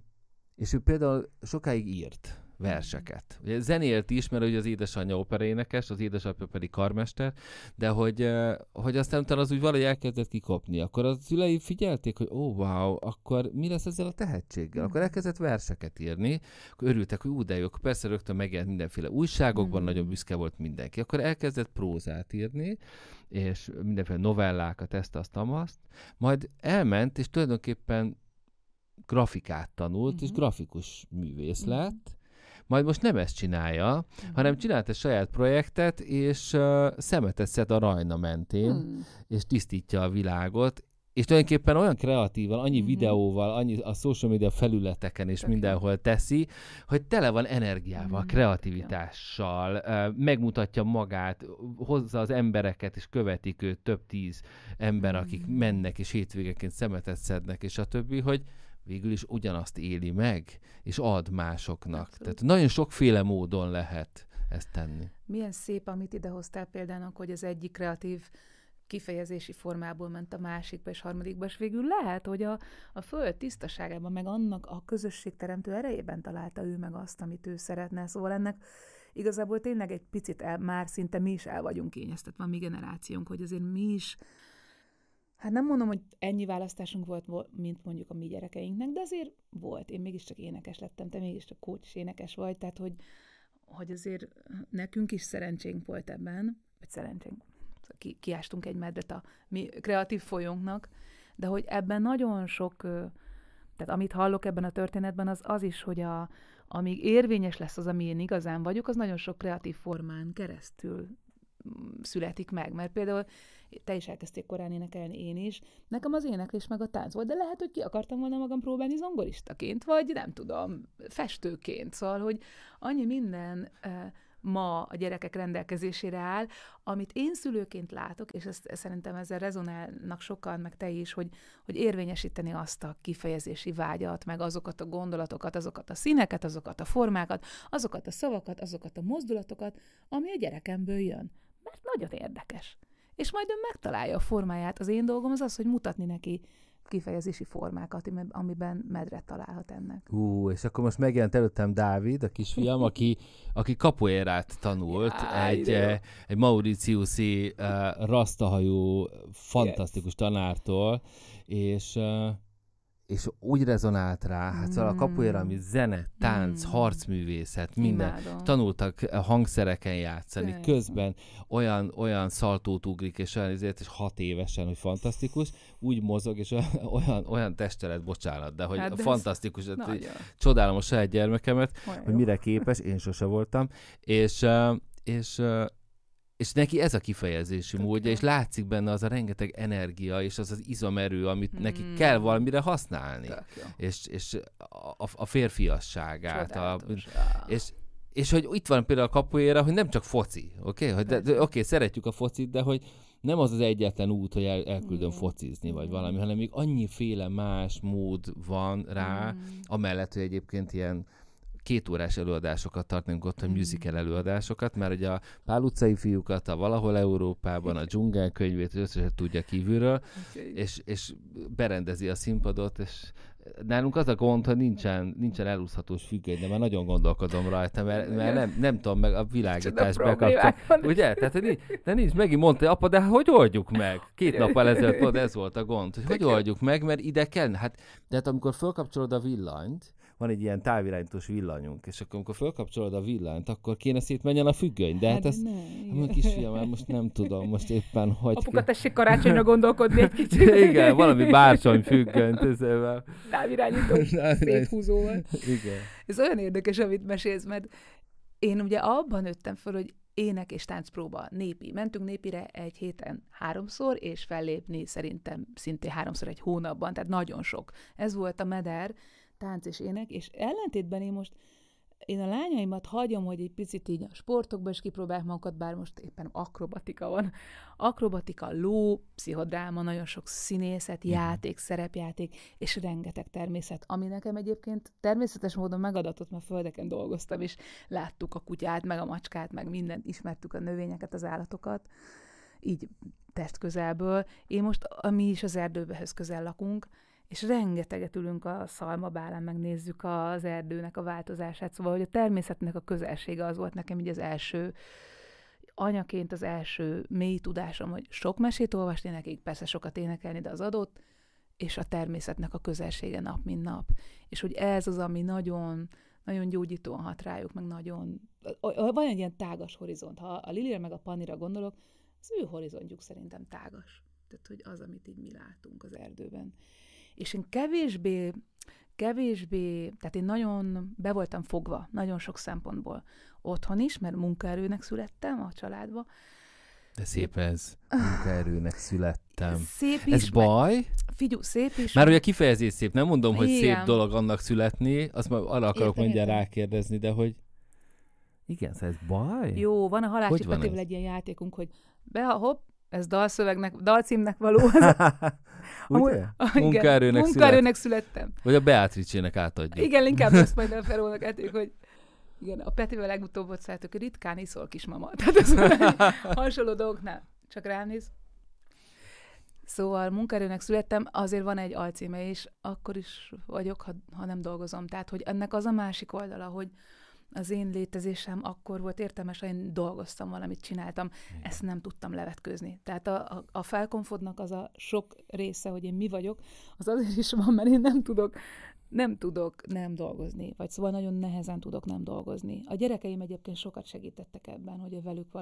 ő például sokáig írt verseket. Ugye zenélt is, mert ugye az édesanyja operaénekes, az édesapja pedig karmester, de hogy aztán utána az úgy valahogy elkezdett kikopni. Akkor a szülei figyelték, hogy wow, akkor mi lesz ezzel a tehetséggel? Akkor elkezdett verseket írni, akkor örültek, hogy de jó, akkor persze rögtön megjelent mindenféle újságokban, nagyon büszke volt mindenki. Akkor elkezdett prózát írni, és mindenféle novellákat, ezt, azt, majd elment, és tulajdonképpen grafikát tanult, és grafikus művész lett. Majd most nem ezt csinálja, hanem csinált egy saját projektet, és szemetet szed a Rajna mentén, és tisztítja a világot, és tulajdonképpen olyan kreatívan, annyi videóval, annyi a social media felületeken és mindenhol teszi, hogy tele van energiával, kreativitással, megmutatja magát, hozza az embereket, és követik őt több 10 ember, akik mennek, és hétvégeként szemetet szednek, és a többi, hogy végül is ugyanazt éli meg, és ad másoknak. Abszolút. Tehát nagyon sokféle módon lehet ezt tenni. Milyen szép, amit idehoztál példának, hogy az egyik kreatív kifejezési formából ment a másikba és harmadikba, és végül lehet, hogy a föld tisztaságában, meg annak a közösségteremtő erejében találta ő meg azt, amit ő szeretne. Szóval ennek igazából tényleg egy picit már szinte mi is el vagyunk kényeztetve, a mi generációnk, hogy azért mi is. Hát nem mondom, hogy ennyi választásunk volt, mint mondjuk a mi gyerekeinknek, de azért volt. Én mégiscsak énekes lettem, te mégiscsak coach énekes vagy, tehát hogy azért nekünk is szerencsénk volt ebben, vagy szerencsénk, kiástunk egy medret a mi kreatív folyónknak, de hogy ebben nagyon sok, tehát amit hallok ebben a történetben, az is, hogy amíg érvényes lesz az, ami én igazán vagyok, az nagyon sok kreatív formán keresztül születik meg, mert például te is elkezdték korán énekelni, én is. Nekem az éneklés meg a tánc volt, de lehet, hogy ki akartam volna magam próbálni zongoristaként, vagy nem tudom, festőként. Szóval, hogy annyi minden ma a gyerekek rendelkezésére áll, amit én szülőként látok, és szerintem ezzel rezonálnak sokan, meg te is, hogy érvényesíteni azt a kifejezési vágyat, meg azokat a gondolatokat, azokat a színeket, azokat a formákat, azokat a szavakat, azokat a mozdulatokat, ami a gyerekemből jön. Mert nagyon érdekes. És majd ő megtalálja a formáját. Az én dolgom az, hogy mutatni neki kifejezési formákat, amiben medret találhat ennek. És akkor most megjelent előttem Dávid, a kisfiam, aki capoeirát tanult, egy mauritiusi rasztahajú, fantasztikus tanártól, és úgy rezonált rá, hát szóval a capoeira, ami zene, tánc, harcművészet, minden. Imádom. Tanultak hangszereken játszani, közben olyan szaltót ugrik, és olyan ezért, és 6 évesen, hogy fantasztikus, úgy mozog, és olyan teste lett, bocsánat, de hogy hát fantasztikus, csodálom a saját gyermekemet, hogy mire képes, én sose voltam, és neki ez a kifejezési módja, és látszik benne az a rengeteg energia, és az izomerő, amit neki kell valamire használni. És a férfiasságát. És hogy itt van például a capoeira, hogy nem csak foci, oké, szeretjük a focit, de hogy nem az egyetlen út, hogy elküldöm focizni, vagy valami, hanem még annyiféle más mód van rá, amellett, hogy egyébként ilyen 2 órás előadásokat tartunk ott, a musical előadásokat, mert ugye a Pál utcai fiúkat, a Valahol Európában, a Dzsungel könyvét, összeset tudja kívülről, és berendezi a színpadot, és nálunk az a gond, hogy nincsen elúszhatós függöny, de már nagyon gondolkodom rajta, mert nem tudom meg a világítás bekapcsolni. Ugye? Tehát, de nincs, megint mondta, apa, de hogy oldjuk meg? 2 nappal ezelőtt ez volt a gond, hogy oldjuk meg, mert ide kell. De amikor fölkapcsolod a villanyt, van egy ilyen távirányítós villanyunk, és akkor amikor fölkapcsolod a villanyt, akkor kéne szétmenjen a függöny. De hát ezt, a kisfiam, már most nem tudom, most éppen hogy... Apuka, tessék karácsonyra gondolkodni egy kicsit. Igen, valami bársony függönyt ezzel. Távirányítós széthúzóval. Igen. Ez olyan érdekes, amit mesélsz, mert én ugye abban nőttem fel, hogy ének és táncpróba népi. Mentünk népire egy héten 3-szor, és fellépni szerintem szintén 3-szor egy hónapban, tehát nagyon sok. Ez volt a meder, tánc és ének, és ellentétben én a lányaimat hagyom, hogy egy picit így a sportokba is kipróbálják magukat, bár most éppen akrobatika van. Akrobatika, ló, pszichodráma, nagyon sok színészet, játék, szerepjáték, és rengeteg természet, ami nekem egyébként természetes módon megadatott, mert földeken dolgoztam, és láttuk a kutyát, meg a macskát, meg mindent, ismertük a növényeket, az állatokat, így testközelből. Én most, mi is az erdőbehez közel lakunk, és rengeteget ülünk a szalmabálán, megnézzük az erdőnek a változását. Szóval, hogy a természetnek a közelsége az volt nekem így az első, anyaként az első mély tudásom, hogy sok mesét olvasni nekik, persze sokat énekelni, de az adott, és a természetnek a közelsége nap, mint nap. És hogy ez az, ami nagyon, nagyon gyógyítóan hat rájuk, meg nagyon... Van egy ilyen tágas horizont. Ha a Lilire meg a Pannira gondolok, az ő horizontjuk szerintem tágas. Tehát, hogy az, amit így mi látunk az erdőben. És én kevésbé, tehát én nagyon be voltam fogva, nagyon sok szempontból. Otthon is, mert munkaerőnek születtem a családba. De szép ez, munkaerőnek születtem. Szép is. Ez baj? Figyelj, szép is. Már ugye a kifejezés szép, nem mondom, hogy igen. szép dolog annak születni, azt már arra akarok mondja rákérdezni, de hogy igen, szóval ez baj? Jó, van a Halácsi van Petivel ez? egy ilyen játékunk, hogy hopp, ez dalcímnek való. Ugye? Munkaerőnek születtem. Vagy a Beatrice-nek átadjuk. Igen, inkább ezt majd a Ferolnak átadjuk, hogy igen, a Petivel legutóbb ott szálltuk, hogy ritkán iszol, kismama. Tehát ez hasonló dolgoknál. Csak rám néz. Szóval munkaerőnek születtem, azért van egy alcíme is, akkor is vagyok, ha nem dolgozom. Tehát, hogy ennek az a másik oldala, hogy az én létezésem akkor volt értelmes, ha én dolgoztam, valamit csináltam. Igen. Ezt nem tudtam levetkőzni. Tehát a felkonfodnak az a sok része, hogy én mi vagyok, az azért is van, mert én nem tudok nem dolgozni. Vagy szóval nagyon nehezen tudok nem dolgozni. A gyerekeim egyébként sokat segítettek ebben, hogy a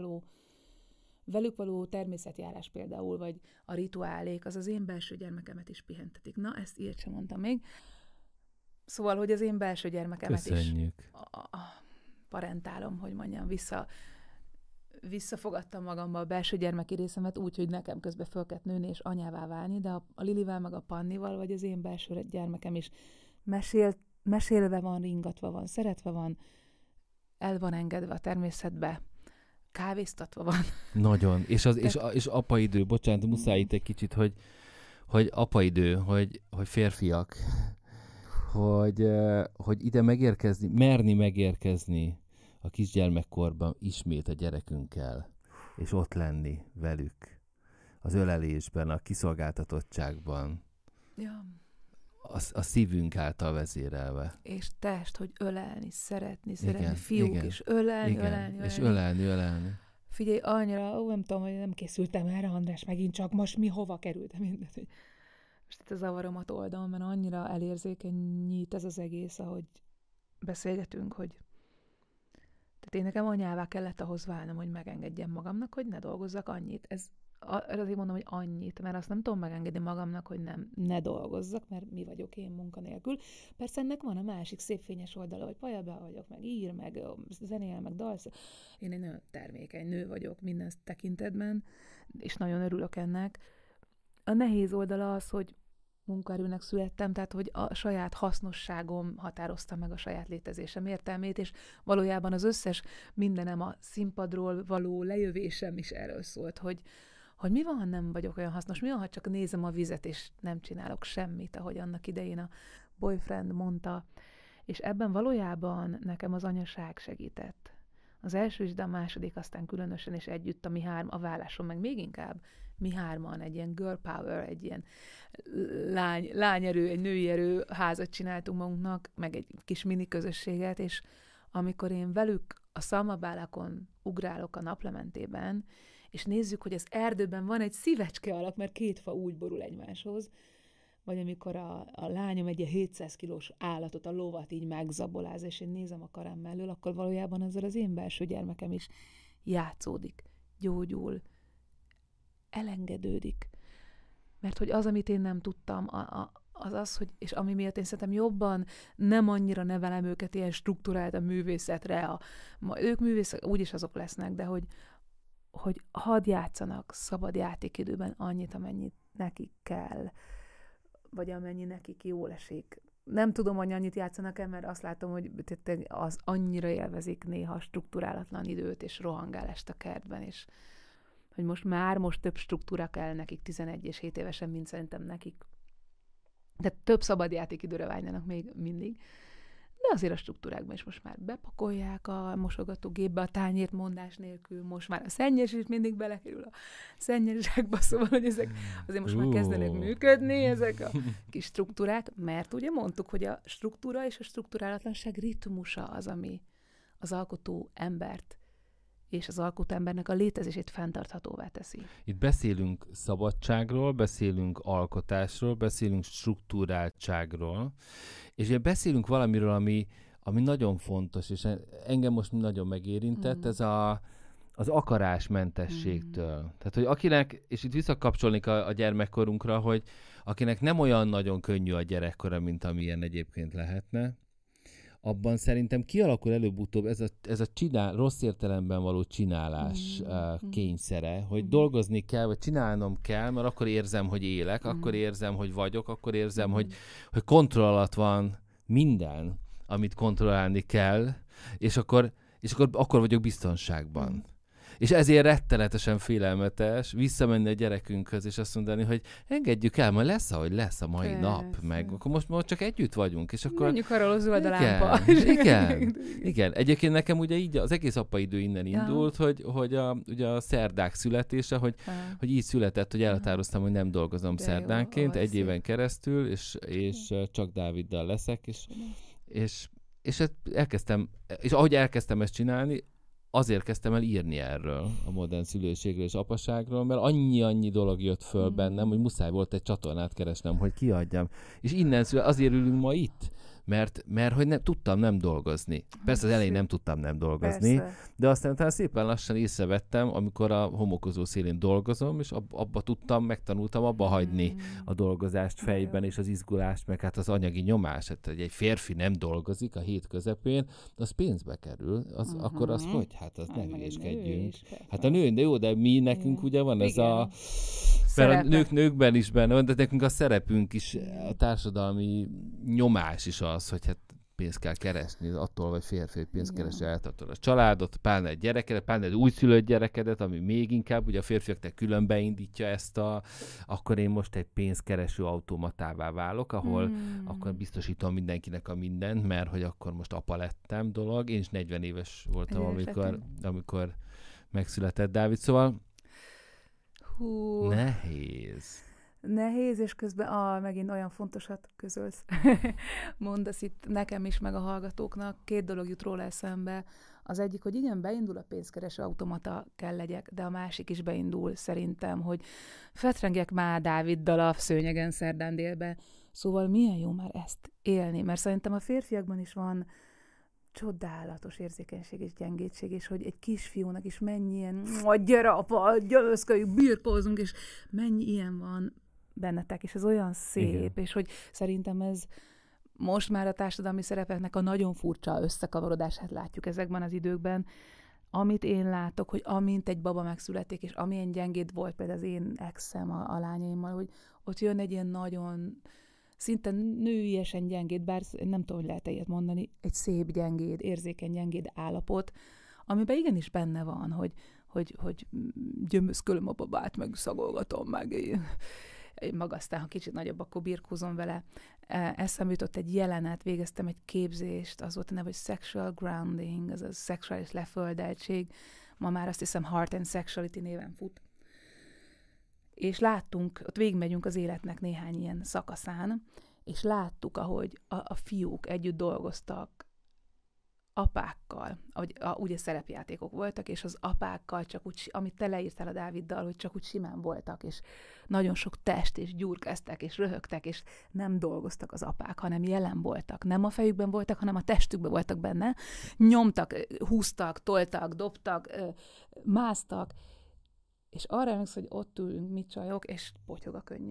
velük való természetjárás például, vagy a rituálék, az én belső gyermekemet is pihentetik. Na, ezt ilyet sem mondtam még. Szóval, hogy az én belső gyermekemet Köszönjük. is parentálom, hogy mondjam, visszafogadtam magamba a belső gyermeki részemet úgy, hogy nekem közben föl kellett nőni és anyává válni, de a Lilivel meg a Pannival, vagy az én belső gyermekem is mesélve van, ringatva van, szeretve van, el van engedve a természetbe, kávéztatva van. Nagyon. És apaidő, bocsánat, muszáj itt egy kicsit, hogy apaidő, hogy férfiak, hogy ide merni megérkezni a kisgyermekkorban ismét a gyerekünkkel, és ott lenni velük, az ölelésben, a kiszolgáltatottságban, Ja. a szívünk által vezérelve. És test, hogy ölelni, szeretni, Igen, fiúk igen, is, ölelni. És ölelni. Figyelj, annyira, nem tudom, hogy nem készültem erre, András, megint csak most mi hova kerültem mindent, hogy most itt a zavaromat oldom, mert annyira elérzékenyít ez az egész, ahogy beszélgetünk, hogy tehát én nekem anyává kellett ahhoz válnom, hogy megengedjem magamnak, hogy ne dolgozzak annyit. Azért mondom, hogy annyit, mert azt nem tudom megengedni magamnak, hogy ne dolgozzak, mert mi vagyok én munkanélkül. Persze ennek van a másik szép fényes oldala, hogy pajabá vagyok, meg ír, meg zenél, meg dalsz. Én egy nagyon termékeny nő vagyok minden tekintetben, és nagyon örülök ennek. A nehéz oldala az, hogy munkaerőnek születtem, tehát hogy a saját hasznosságom határozta meg a saját létezésem értelmét, és valójában az összes mindenem a színpadról való lejövésem is erről szólt, hogy mi van, ha nem vagyok olyan hasznos, mi van, ha csak nézem a vizet, és nem csinálok semmit, ahogy annak idején a boyfriend mondta, és ebben valójában nekem az anyaság segített. Az első is, de a második aztán különösen, és együtt a válláson, meg még inkább mi hárman egy ilyen girl power, egy ilyen lányerő, egy női erő házat csináltunk magunknak, meg egy kis mini közösséget, és amikor én velük a szalmabálakon ugrálok a naplementében, és nézzük, hogy az erdőben van egy szívecske alak, mert két fa úgy borul egymáshoz, vagy amikor a lányom egy 700 kilós állatot, a lovat így megzaboláz, és én nézem a karám mellől, akkor valójában ezzel az én belső gyermekem is játszódik, gyógyul, elengedődik. Mert hogy az, amit én nem tudtam, az, hogy, és ami miatt én szerintem jobban nem annyira nevelem őket ilyen struktúrált a művészetre, ők művészek, úgyis azok lesznek, de hogy hadd játszanak szabad játékidőben annyit, amennyit nekik kell, vagy amennyi nekik jól esik. Nem tudom, hogy annyit játszanak-e, mert azt látom, hogy az annyira élvezik néha strukturálatlan időt, és rohangálást a kertben, és hogy most több struktúra kell nekik 11 és 7 évesen, mint szerintem nekik. De több szabad játékidőre vágynának még mindig. De azért a struktúrákban is most már bepakolják a mosogatógépbe a tányért mondás nélkül, most már a szennyes is mindig belekerül a szennyes zsákba, szóval, hogy ezek azért most már kezdenek működni, ezek a kis struktúrák, mert ugye mondtuk, hogy a struktúra és a strukturálatlanság ritmusa az, ami az alkotó embert és az alkotó embernek a létezését fenntarthatóvá teszi. Itt beszélünk szabadságról, beszélünk alkotásról, beszélünk struktúráltságról, és ugye beszélünk valamiről, ami nagyon fontos, és engem most nagyon megérintett, ez az akarásmentességtől. Tehát, hogy akinek, és itt visszakapcsolnék a gyermekkorunkra, hogy akinek nem olyan nagyon könnyű a gyerekkora, mint amilyen egyébként lehetne, abban szerintem kialakul előbb-utóbb ez a rossz értelemben való csinálás kényszere, hogy dolgozni kell, vagy csinálnom kell, mert akkor érzem, hogy élek, akkor érzem, hogy vagyok, akkor érzem, hogy kontroll alatt van minden, amit kontrollálni kell, és akkor vagyok biztonságban. És ezért rettenetesen félelmetes visszamenni a gyerekünkhöz, és azt mondani, hogy engedjük el, majd lesz, ahogy lesz a mai nap, meg akkor most csak együtt vagyunk, és akkor... Menjünk arról az zöld a lámpa. Igen. Egyébként nekem ugye így az egész apaidő innen indult, hogy ugye a szerdák születése, hogy így született, hogy elhatároztam, hogy nem dolgozom szerdánként, egy éven keresztül, és csak Dáviddal leszek, és elkezdtem, és ahogy elkezdtem ezt csinálni, azért kezdtem el írni erről, a modern szülőségről és apaságról, mert annyi dolog jött föl bennem, hogy muszáj volt egy csatornát keresnem, hogy kiadjam. És innen azért ülünk ma itt, mert hogy tudtam nem dolgozni. Persze az elején nem tudtam nem dolgozni, de aztán utána szépen lassan észrevettem, amikor a homokozó szélén dolgozom, és megtanultam abba hagyni a dolgozást fejben, és az izgulást, meg hát az anyagi nyomás. Hát egy férfi nem dolgozik a hét közepén, az pénzbe kerül, akkor az hogy? Hát az ne hülyéskedjünk. Hát a nő, de jó, de mi nekünk ugye van ez a... Mert a nőkben is benne van, de nekünk a szerepünk is, a társadalmi nyomás is az, hogy hát pénzt kell keresni, attól vagy férfi, pénzt keresni, eltartod a családot, pláne egy gyerekedet, pláne egy újszülött gyerekedet, ami még inkább, ugye a férfiaknak külön beindítja ezt akkor én most egy pénzkereső automatává válok, ahol akkor biztosítom mindenkinek a mindent, mert hogy akkor most apa lettem dolog. Én is 40 éves voltam, amikor megszületett Dávid, szóval Nehéz, és közben megint olyan fontosat közölsz, mondasz itt nekem is, meg a hallgatóknak, 2 dolog jut róla eszembe. Az egyik, hogy igen, beindul a pénzkereső automata, kell legyek, de a másik is beindul szerintem, hogy fetrengek már Dáviddal a szőnyegen szerdán délbe. Szóval milyen jó már ezt élni, mert szerintem a férfiakban is van csodálatos érzékenység és gyengétség, és hogy egy kisfiúnak is mennyi ilyen, gyere apa, győzköljük, birkózunk, és mennyi ilyen van bennetek, és ez olyan szép, igen. És hogy szerintem ez most már a társadalmi szerepeknek a nagyon furcsa összekavarodását látjuk ezekben az időkben, amit én látok, hogy amint egy baba megszületik, és amilyen gyengéd volt például az én exem a lányaimmal, hogy ott jön egy ilyen nagyon szinte nőiesen gyengéd, bár nem tudom, hogy lehet ilyet mondani, egy szép gyengéd, érzékeny gyengéd állapot, amiben igenis benne van, hogy gyömözkölöm a babát, meg szagolgatom, meg maga aztán, ha kicsit nagyobb, akkor birkózom vele. Eszembe jutott egy jelenet, végeztem egy képzést, az volt a neve, hogy Sexual Grounding, azaz szexuális leföldeltség, ma már azt hiszem Heart and Sexuality néven fut. És láttunk, ott végigmegyünk az életnek néhány ilyen szakaszán, és láttuk, ahogy a fiúk együtt dolgoztak apákkal, ugye szerepjátékok voltak, és az apákkal csak úgy, amit te leírtál a Dáviddal, hogy csak úgy simán voltak, és nagyon sok test, és gyurkeztek, és röhögtek, és nem dolgoztak az apák, hanem jelen voltak. Nem a fejükben voltak, hanem a testükben voltak benne. Nyomtak, húztak, toltak, dobtak, másztak, és arra emlékszem, hogy ott ülünk mi csajok, és potyog a könnyünk.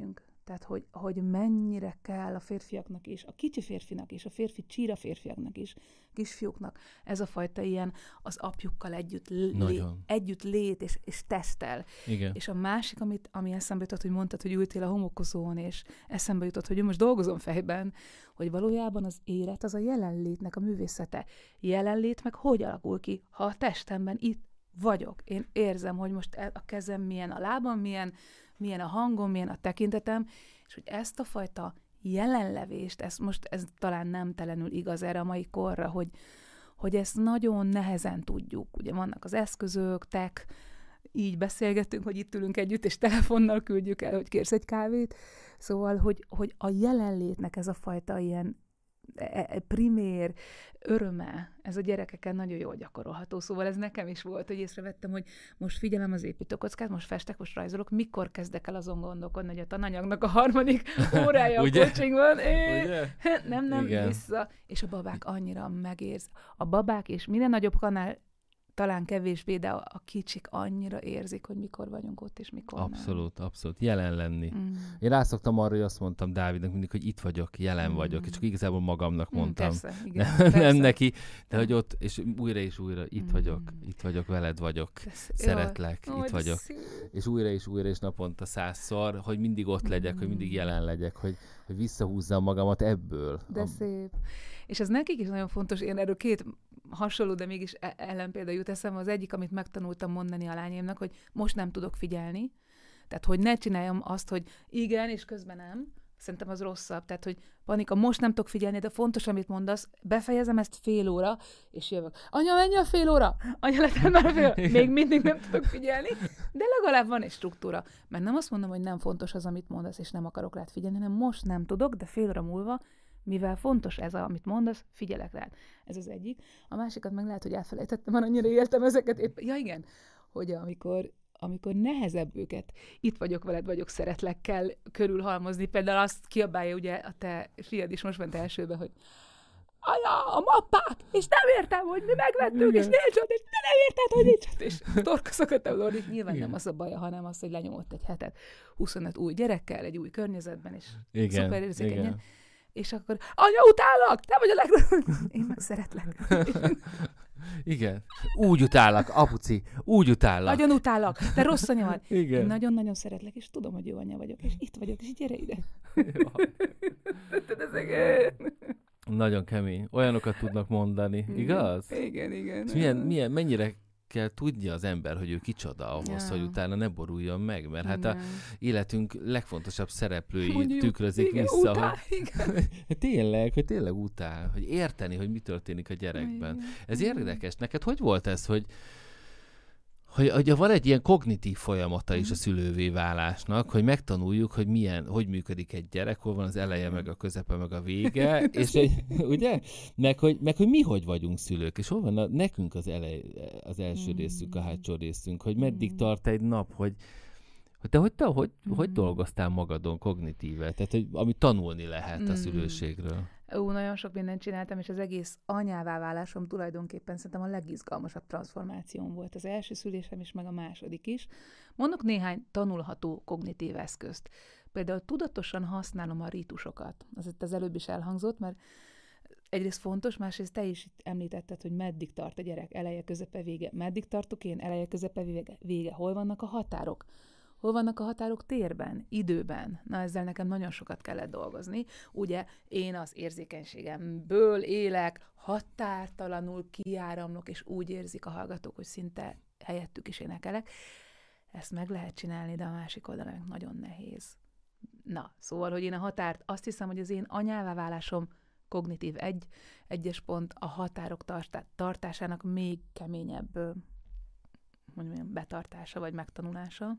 Tehát, hogy mennyire kell a férfiaknak is, a kicsi férfinak is, a férfi csíra férfiaknak is, kisfiúknak ez a fajta ilyen az apjukkal együtt lét és tesztel. Igen. És a másik, ami eszembe jutott, hogy mondtad, hogy ültél a homokozón, és eszembe jutott, hogy most dolgozom fejben, hogy valójában az élet az a jelenlétnek a művészete. Jelenlét meg hogy alakul ki, ha a testemben itt vagyok. Én érzem, hogy most a kezem milyen, a lábam milyen a hangom, milyen a tekintetem, és hogy ezt a fajta jelenlevést, ez talán nem telenül igaz erre a mai korra, hogy ezt nagyon nehezen tudjuk. Ugye vannak az eszközök, így beszélgetünk, hogy itt ülünk együtt, és telefonnal küldjük el, hogy kérsz egy kávét. Szóval, hogy a jelenlétnek ez a fajta ilyen primér öröme, ez a gyerekeken nagyon jól gyakorolható. Szóval ez nekem is volt, hogy észrevettem, hogy most figyelem az építőkockát, most festek, most rajzolok, mikor kezdek el azon gondolkodni, hogy a tananyagnak a 3. órája a coachingban. Nem, igen. Vissza. És a babák annyira megérz. A babák és minden nagyobb kanál talán kevésbé, de a kicsik annyira érzik, hogy mikor vagyunk ott, és mikor abszolút, nem. Abszolút. Jelen lenni. Én rászoktam arra, hogy azt mondtam Dávidnak mindig, hogy itt vagyok, jelen vagyok, és csak igazából magamnak mondtam. Persze, igen, nem neki, de hogy ott, és újra, itt vagyok, veled vagyok, szeretlek, itt vagyok. És újra, és naponta 100-szor, hogy mindig ott legyek, hogy mindig jelen legyek, hogy visszahúzzam magamat ebből. De szép. És ez nekik is nagyon fontos, én erről 2 hasonló, de mégis ellenpélda jut eszembe. Az egyik, amit megtanultam mondani a lányémnak, hogy most nem tudok figyelni. Tehát, hogy ne csináljam azt, hogy igen, és közben nem. Szerintem az rosszabb. Tehát, hogy Panika, most nem tudok figyelni, de fontos, amit mondasz. Befejezem ezt fél óra, és jövök. Anya, menj a fél óra! Anya, lettem már a fél óra! Még mindig nem tudok figyelni, de legalább van egy struktúra. Mert nem azt mondom, hogy nem fontos az, amit mondasz, és nem akarok rád figyelni, hanem most nem tudok, de fél óra múlva, mivel fontos ez, amit mondasz, figyelek rád. Ez az egyik. A másikat meg lehet, hogy elfelejtettem, már annyira éltem ezeket épp. Ja igen, hogy amikor nehezebb őket, itt vagyok, veled vagyok, szeretlek, kell körülhalmozni. Például azt kiabálja ugye a te fiad is most ment elsőbe, hogy anya, a mappák, és nem értem, hogy mi megvettük, és nincs ott, és te nem érted, hogy nincs ott, és torka szokott elolni. Nyilván nem az a baja, hanem az, hogy lenyomott egy hetet 25 új gyerekkel, egy új környezetben, és szuper érzékenyen. És akkor, anya, utállak! Te vagy a legrosszabb! Én meg szeretlek. Igen. Úgy utállak, apuci, úgy utállak. Nagyon utállak, te rossz anya vagy. Igen. Én nagyon-nagyon szeretlek, és tudom, hogy jó anya vagyok, és itt vagyok, és gyere ide. Nagyon kemény. Olyanokat tudnak mondani, igaz? Igen. És mennyire kell tudja az ember, hogy ő kicsoda ahhoz, hogy utána ne boruljon meg, mert hát a életünk legfontosabb szereplői tükrözik vissza, hogy tényleg utál, hogy érteni, hogy mi történik a gyerekben. Ez érdekes. Neked hogy volt ez, hogy van egy ilyen kognitív folyamata is a szülővé válásnak, hogy megtanuljuk, hogy működik egy gyerek, hol van az eleje, meg a közepe, meg a vége, és ugye? Meg hogy mi hogy vagyunk szülők, és hol van nekünk az első részünk, a hátsó részünk, hogy meddig tart egy nap, hogy te hogy dolgoztál magadon kognitíve? Tehát, hogy amit tanulni lehet a szülőségről. Nagyon sok mindent csináltam, és az egész anyává válásom tulajdonképpen szerintem a legizgalmasabb transformációm volt. Az első szülésem is, meg a második is. Mondok néhány tanulható kognitív eszközt. Például tudatosan használom a rítusokat. Az előbb is elhangzott, mert egyrészt fontos, másrészt te is említetted, hogy meddig tart a gyerek, eleje, közepe, vége. Meddig tartok én, eleje, közepe, vége. Hol vannak a határok? Hol vannak a határok térben, időben? Na, ezzel nekem nagyon sokat kellett dolgozni. Ugye én az érzékenységemből élek, határtalanul kiáramlok, és úgy érzik a hallgatók, hogy szinte helyettük is énekelek. Ezt meg lehet csinálni, de a másik oldalon nagyon nehéz. Na, szóval, hogy én a határt, azt hiszem, hogy az én anyává válásom kognitív egyes pont a határok tartásának még keményebb betartása vagy megtanulása.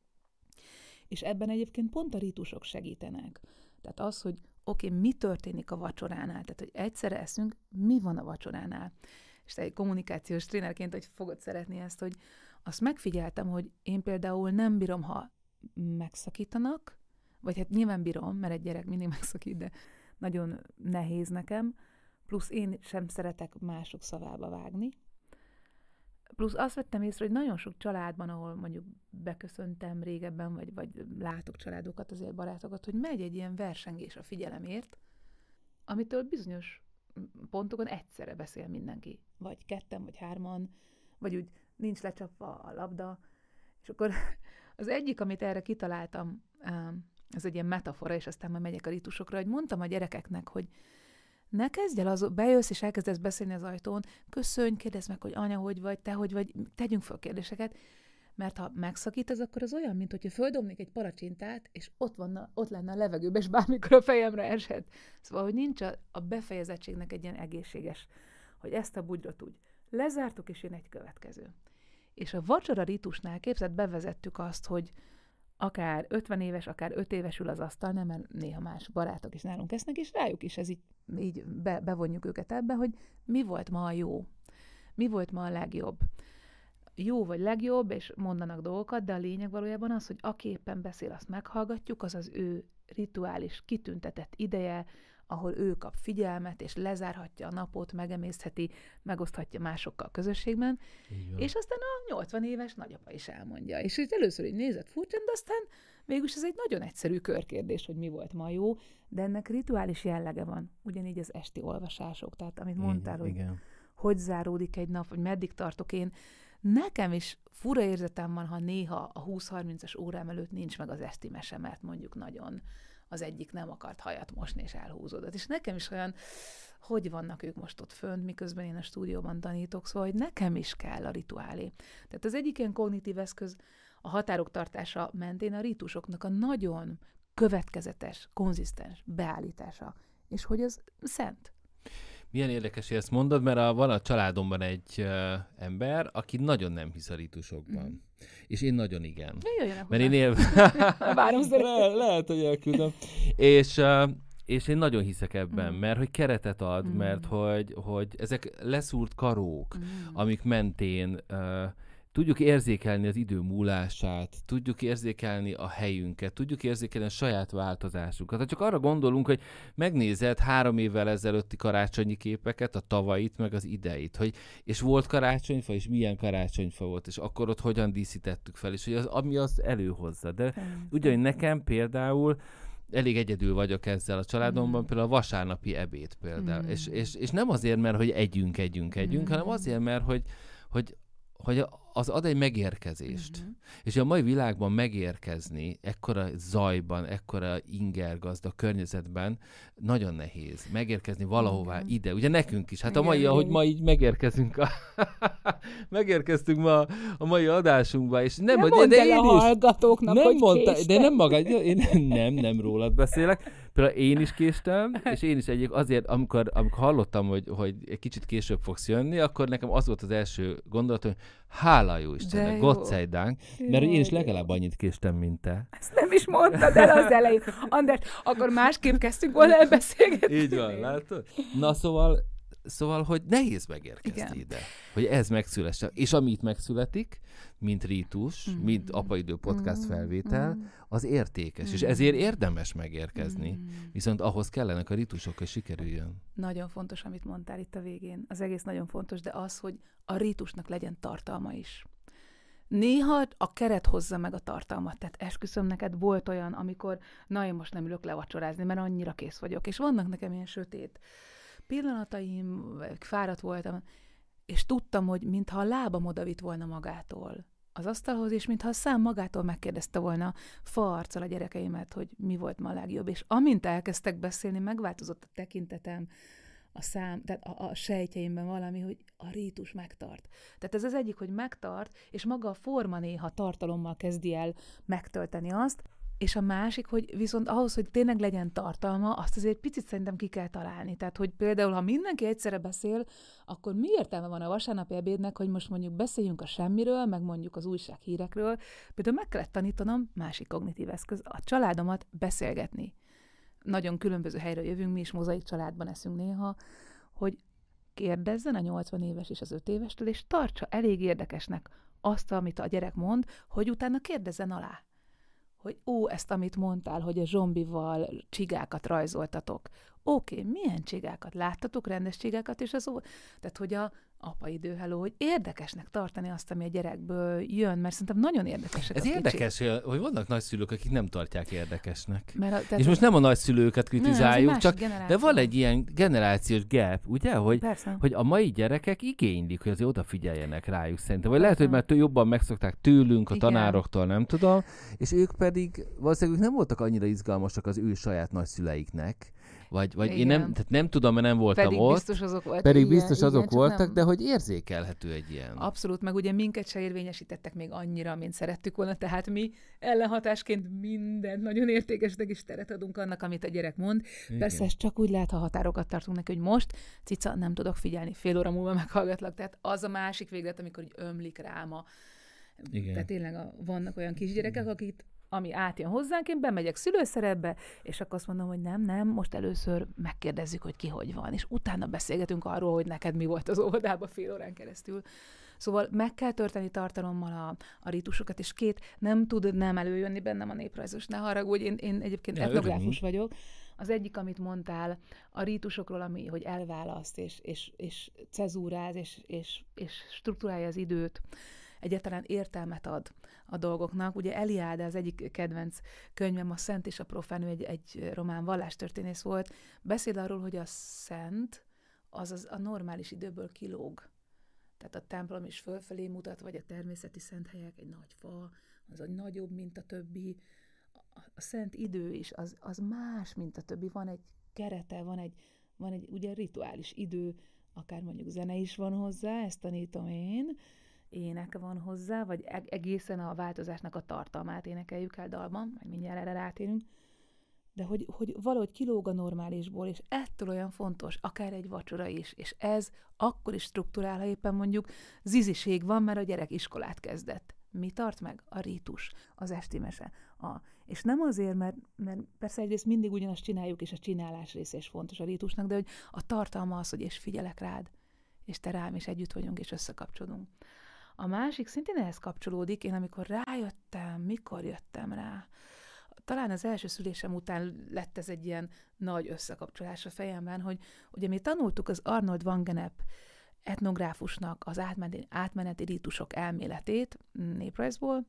És ebben egyébként pont a rítusok segítenek. Tehát az, hogy mi történik a vacsoránál, tehát hogy egyszerre eszünk, mi van a vacsoránál. És te egy kommunikációs trénerként, hogy fogod szeretni ezt, hogy azt megfigyeltem, hogy én például nem bírom, ha megszakítanak, vagy hát nyilván bírom, mert egy gyerek mindig megszakít, de nagyon nehéz nekem, plusz én sem szeretek mások szavába vágni. Plusz azt vettem észre, hogy nagyon sok családban, ahol mondjuk beköszöntem régebben, vagy látok családokat, azért barátokat, hogy megy egy ilyen versengés a figyelemért, amitől bizonyos pontokon egyszerre beszél mindenki. Vagy ketten, vagy hárman, vagy úgy nincs lecsapva a labda. És akkor az egyik, amit erre kitaláltam, ez egy ilyen metafora, és aztán majd megyek a ritusokra, hogy mondtam a gyerekeknek, hogy ne kezdj el, bejössz és elkezdesz beszélni az ajtón, köszönj, kérdezd meg, hogy anya, hogy vagy, te hogy vagy, tegyünk fel kérdéseket, mert ha megszakítasz, akkor az olyan, mint hogyha földobnék egy palacsintát, és ott lenne a levegőben, és bármikor a fejemre eshet. Szóval, hogy nincs a befejezettségnek egy ilyen egészséges, hogy ezt a bugyrot úgy lezártuk, és jön egy következő. És a vacsora ritusnál képzett bevezettük azt, hogy akár 50 éves, akár 5 éves ül az asztalnál, mert néha más barátok is nálunk esznek, és rájuk is ez így bevonjuk őket ebbe, hogy mi volt ma a jó, mi volt ma a legjobb. Jó vagy legjobb, és mondanak dolgokat, de a lényeg valójában az, hogy aki éppen beszél, azt meghallgatjuk, az az ő rituális, kitüntetett ideje, ahol ő kap figyelmet, és lezárhatja a napot, megemészheti, megoszthatja másokkal a közösségben, és aztán a 80 éves nagyapa is elmondja. És itt először így nézett furcsán, de aztán végülis ez egy nagyon egyszerű körkérdés, hogy mi volt ma jó, de ennek rituális jellege van, ugyanígy az esti olvasások, tehát amit mondtál, hogy záródik egy nap, vagy meddig tartok én. Nekem is fura érzetem van, ha néha a 20-30-as órám előtt nincs meg az esti mese, mert mondjuk nagyon az egyik nem akart hajat mosni, és elhúzódott. És nekem is olyan, hogy vannak ők most ott fönt, miközben én a stúdióban tanítok, szóval, hogy nekem is kell a rituálé. Tehát az egyik ilyen kognitív eszköz a határok tartása mentén a ritusoknak a nagyon következetes, konzisztens beállítása, és hogy az szent. Milyen érdekes, hogy ezt mondod, mert van a családomban egy ember, aki nagyon nem hisz a ritusokban. És én nagyon igen. Mert én lehet, hogy elküldöm. És én nagyon hiszek ebben, mert hogy keretet ad, mert hogy ezek leszúrt karók, amik mentén tudjuk érzékelni az idő múlását, tudjuk érzékelni a helyünket, tudjuk érzékelni a saját változásunkat. Ha csak arra gondolunk, hogy megnézed 3 évvel ezelőtti karácsonyi képeket, a tavait, meg az ideit, és volt karácsonyfa, és milyen karácsonyfa volt, és akkor ott hogyan díszítettük fel, és hogy ami az előhozza. De ugyanígy nekem például elég egyedül vagyok ezzel a családomban, például a vasárnapi ebéd például. És nem azért, mert hogy együnk, hanem azért, mert hogy az ad egy megérkezést. És a mai világban megérkezni, ekkora zajban, ekkora ingergazda környezetben nagyon nehéz. Megérkezni valahová ide. Ugye nekünk is. Hát a mai, ahogy ma így megérkezünk megérkeztünk ma a mai adásunkba, és nem mondd el a hallgatóknak, nem hogy mondta, de nem magad, én nem rólad beszélek. Például én is késtem, és én is azért, amikor hallottam, hogy egy kicsit később fogsz jönni, akkor nekem az volt az első gondolatom, hogy hála jó Istennek, Gott sei Dank, mert én is legalább annyit késtem, mint te. Ezt nem is mondtad el az elején. András, akkor másképp kezdtünk volna elbeszélgetni. Így van, látod? Na szóval, hogy nehéz megérkezni ide, hogy ez megszülessen. És ami itt megszületik, mint rítus, mint Apaidő podcast felvétel, az értékes, és ezért érdemes megérkezni. Viszont ahhoz kellenek a rítusok, hogy sikerüljön. Nagyon fontos, amit mondtál itt a végén. Az egész nagyon fontos, de az, hogy a rítusnak legyen tartalma is. Néha a keret hozza meg a tartalmat. Tehát esküszöm, neked volt olyan, amikor én most nem ülök levacsorázni, mert annyira kész vagyok. És vannak nekem ilyen sötét pillanataim, fáradt voltam, és tudtam, hogy mintha a lábam odavitt volna magától az asztalhoz, és mintha a szám magától megkérdezte volna faarccal a gyerekeimet, hogy mi volt ma a legjobb. És amint elkezdtek beszélni, megváltozott a tekintetem, tehát a sejtjeimben valami, hogy a rítus megtart. Tehát ez az egyik, hogy megtart, és maga a forma néha tartalommal kezdi el megtölteni azt, és a másik, hogy viszont ahhoz, hogy tényleg legyen tartalma, azt azért picit szerintem ki kell találni. Tehát, hogy például, ha mindenki egyszerre beszél, akkor mi értelme van a vasárnapi ebédnek, hogy most mondjuk beszéljünk a semmiről, meg mondjuk az újsághírekről. Például meg kellett tanítanom, másik kognitív eszköz, a családomat beszélgetni. Nagyon különböző helyről jövünk, mi is mozaik családban eszünk néha, hogy kérdezzen a 80 éves és az 5 évestől, és tartsa elég érdekesnek azt, amit a gyerek mond, hogy utána kérdezzen alá. Hogy ezt, amit mondtál, hogy a zsombival csigákat rajzoltatok, Oké, milyen csigákat láttatok, rendes csigákat, és tehát hogy a apaidő, hello, hogy érdekesnek tartani azt, ami a gyerekből jön, mert szerintem nagyon érdekesek Ez a érdekes, hogy vannak nagyszülők, akik nem tartják érdekesnek. És és most nem a nagyszülőket kritizáljuk, de van egy ilyen generációs gap, ugye, hogy a mai gyerekek igénylik, hogy azért odafigyeljenek rájuk szerintem. Vagy lehet, hogy már jobban megszokták tőlünk, a tanároktól, nem tudom, és ők pedig valószínűleg nem voltak annyira izgalmasak az ő saját nagyszüleiknek, vagy én nem tudom, mert nem voltam pedig ott. Biztos azok voltak, pedig biztos azok voltak, de hogy érzékelhető egy ilyen. Abszolút, meg ugye minket se érvényesítettek még annyira, mint szerettük volna, tehát mi ellenhatásként mindent nagyon értékesnek is teret adunk annak, amit a gyerek mond. Igen. Persze ez csak úgy lehet, ha határokat tartunk neki, hogy most, cica, nem tudok figyelni, fél óra múlva meghallgatlak. Tehát az a másik véglet, amikor így ömlik rám Tehát tényleg vannak olyan kisgyerekek, ami átjön hozzánk, én bemegyek szülőszerepbe, és akkor azt mondom, hogy nem, most először megkérdezzük, hogy ki hogy van, és utána beszélgetünk arról, hogy neked mi volt az óvodában fél órán keresztül. Szóval meg kell tölteni tartalommal a rítusokat, és nem tud nem előjönni bennem a néprajzos. Ne haragudj, én egyébként etnográfus vagyok. Az egyik, amit mondtál, a rítusokról, hogy elválaszt, és cezúráz, és struktúrálja az időt, egyáltalán értelmet ad a dolgoknak. Ugye Eliade, az egyik kedvenc könyvem, a Szent és a Profán, ő egy román vallástörténész volt, beszél arról, hogy a szent az a normális időből kilóg. Tehát a templom is fölfelé mutat, vagy a természeti szent helyek, egy nagy fa, az nagyobb, mint a többi. A szent idő is, az más, mint a többi. Van egy kerete, van egy ugye rituális idő, akár mondjuk zene is van hozzá, ezt tanítom én, ének van hozzá, vagy egészen a változásnak a tartalmát énekeljük el dalban, majd mindjárt erre rátérünk, de hogy valahogy kilóg a normálisból, és ettől olyan fontos, akár egy vacsora is, és ez akkor is struktúrál, ha éppen mondjuk ziziség van, mert a gyerek iskolát kezdett. Mi tart meg? A rítus, az esti mese. És nem azért, mert persze egyrészt mindig ugyanazt csináljuk, és a csinálás része is fontos a rítusnak, de hogy a tartalma az, hogy és figyelek rád, és te rám, és együtt vagyunk, és összekapcsolunk. A másik szintén ehhez kapcsolódik, én amikor rájöttem, mikor jöttem rá, talán az első szülésem után lett ez egy ilyen nagy összekapcsolás a fejemben, hogy ugye mi tanultuk az Arnold van Gennep etnográfusnak az átmeneti rítusok elméletét néprajzból.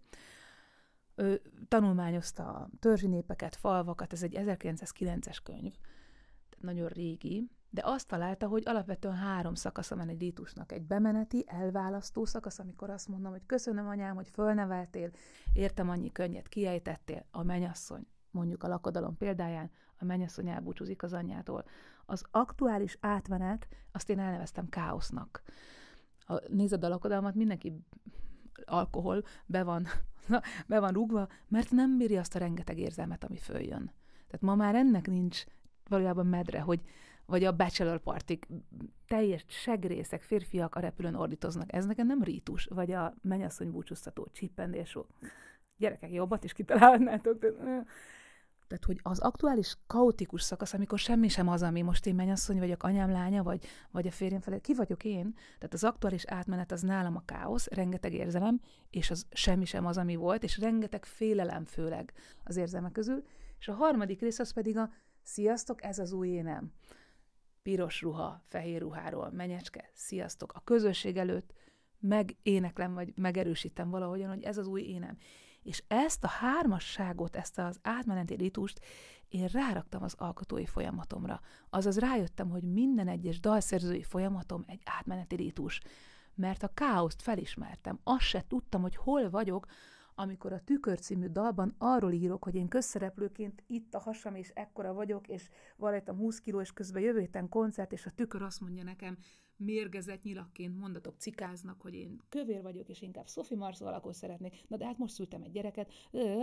Ő tanulmányozta a törzsi népeket, falvakat, ez egy 1909-es könyv, nagyon régi, de azt találta, hogy alapvetően 3 szakasza van egy rítusnak. Egy bemeneti, elválasztó szakasz, amikor azt mondom, hogy köszönöm anyám, hogy fölneveltél, értem annyi könnyet, kiejtettél, a mennyasszony, mondjuk a lakodalom példáján, a mennyasszony elbúcsúzik az anyjától. Az aktuális átmenet, azt én elneveztem káosznak. Nézed a lakodalmat, mindenki alkohol be van rúgva, mert nem bírja azt a rengeteg érzelmet, ami följön. Tehát ma már ennek nincs valójában medre, vagy a bachelor partik, teljes segrészek, férfiak a repülőn ordítoznak. Ez nekem nem rítus, vagy a mennyasszony búcsúztató, csippendésó. Gyerekek, jobbat is kitalálhatnátok. Tehát, hogy az aktuális kaotikus szakasz, amikor semmi sem az, ami most én mennyasszony vagyok, anyám lánya, vagy a férjem felé, ki vagyok én? Tehát az aktuális átmenet az nálam a káosz, rengeteg érzelem, és az semmi sem az, ami volt, és rengeteg félelem főleg az érzelmek közül. És a harmadik rész az pedig a sziasztok, ez az új énem. Piros ruha, fehér ruháról, menyecske, sziasztok. A közösség előtt megéneklem, vagy megerősítem valahogyan, hogy ez az új énem. És ezt a hármasságot, ezt az átmeneti ritust én ráraktam az alkotói folyamatomra. Azaz rájöttem, hogy minden egyes dalszerzői folyamatom egy átmeneti ritus. Mert a káoszt felismertem. Azt se tudtam, hogy hol vagyok, amikor a Tükör című dalban arról írok, hogy én közszereplőként itt a hasam, és ekkora vagyok, és van rajtam 20 kiló, és közben jövő héten koncert, és a Tükör azt mondja nekem, mérgezett nyilakként mondatok cikáznak, hogy én kövér vagyok, és inkább Sophie Marceau alakot szeretnék, na de hát most szültem egy gyereket.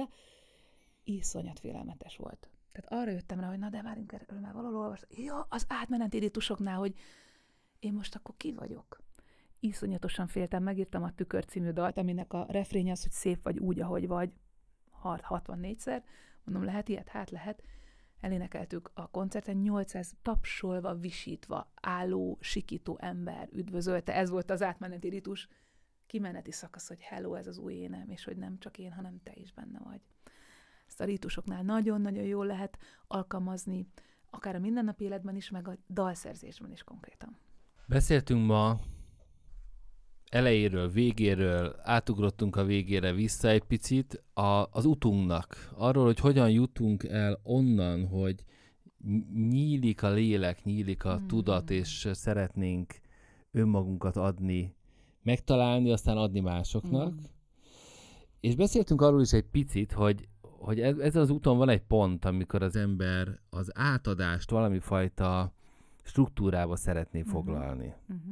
Iszonyat félelmetes volt. Tehát arra jöttem rá, hogy na de várjunk, erről már valahol olvastam. Ja, az átmeneti ritusoknál, hogy én most akkor ki vagyok. Iszonyatosan féltem, megírtam a Tükör című dalt, aminek a refrénye az, hogy szép vagy úgy, ahogy vagy, 64-szer. Mondom, lehet ilyet? Hát lehet. Elénekeltük a koncerten, 800 tapsolva, visítva, álló, sikító ember üdvözölte. Ez volt az átmeneti ritus. Kimeneti szakasz, hogy hello, ez az új énem, és hogy nem csak én, hanem te is benne vagy. Ezt a ritusoknál nagyon-nagyon jól lehet alkalmazni akár a mindennapi életben is, meg a dalszerzésben is konkrétan. Beszéltünk ma elejéről, végéről, átugrottunk a végére vissza egy picit az utunknak. Arról, hogy hogyan jutunk el onnan, hogy nyílik a lélek, nyílik a tudat, és szeretnénk önmagunkat adni, megtalálni, aztán adni másoknak. És beszéltünk arról is egy picit, hogy ezen az úton van egy pont, amikor az ember az átadást valami fajta struktúrába szeretné foglalni.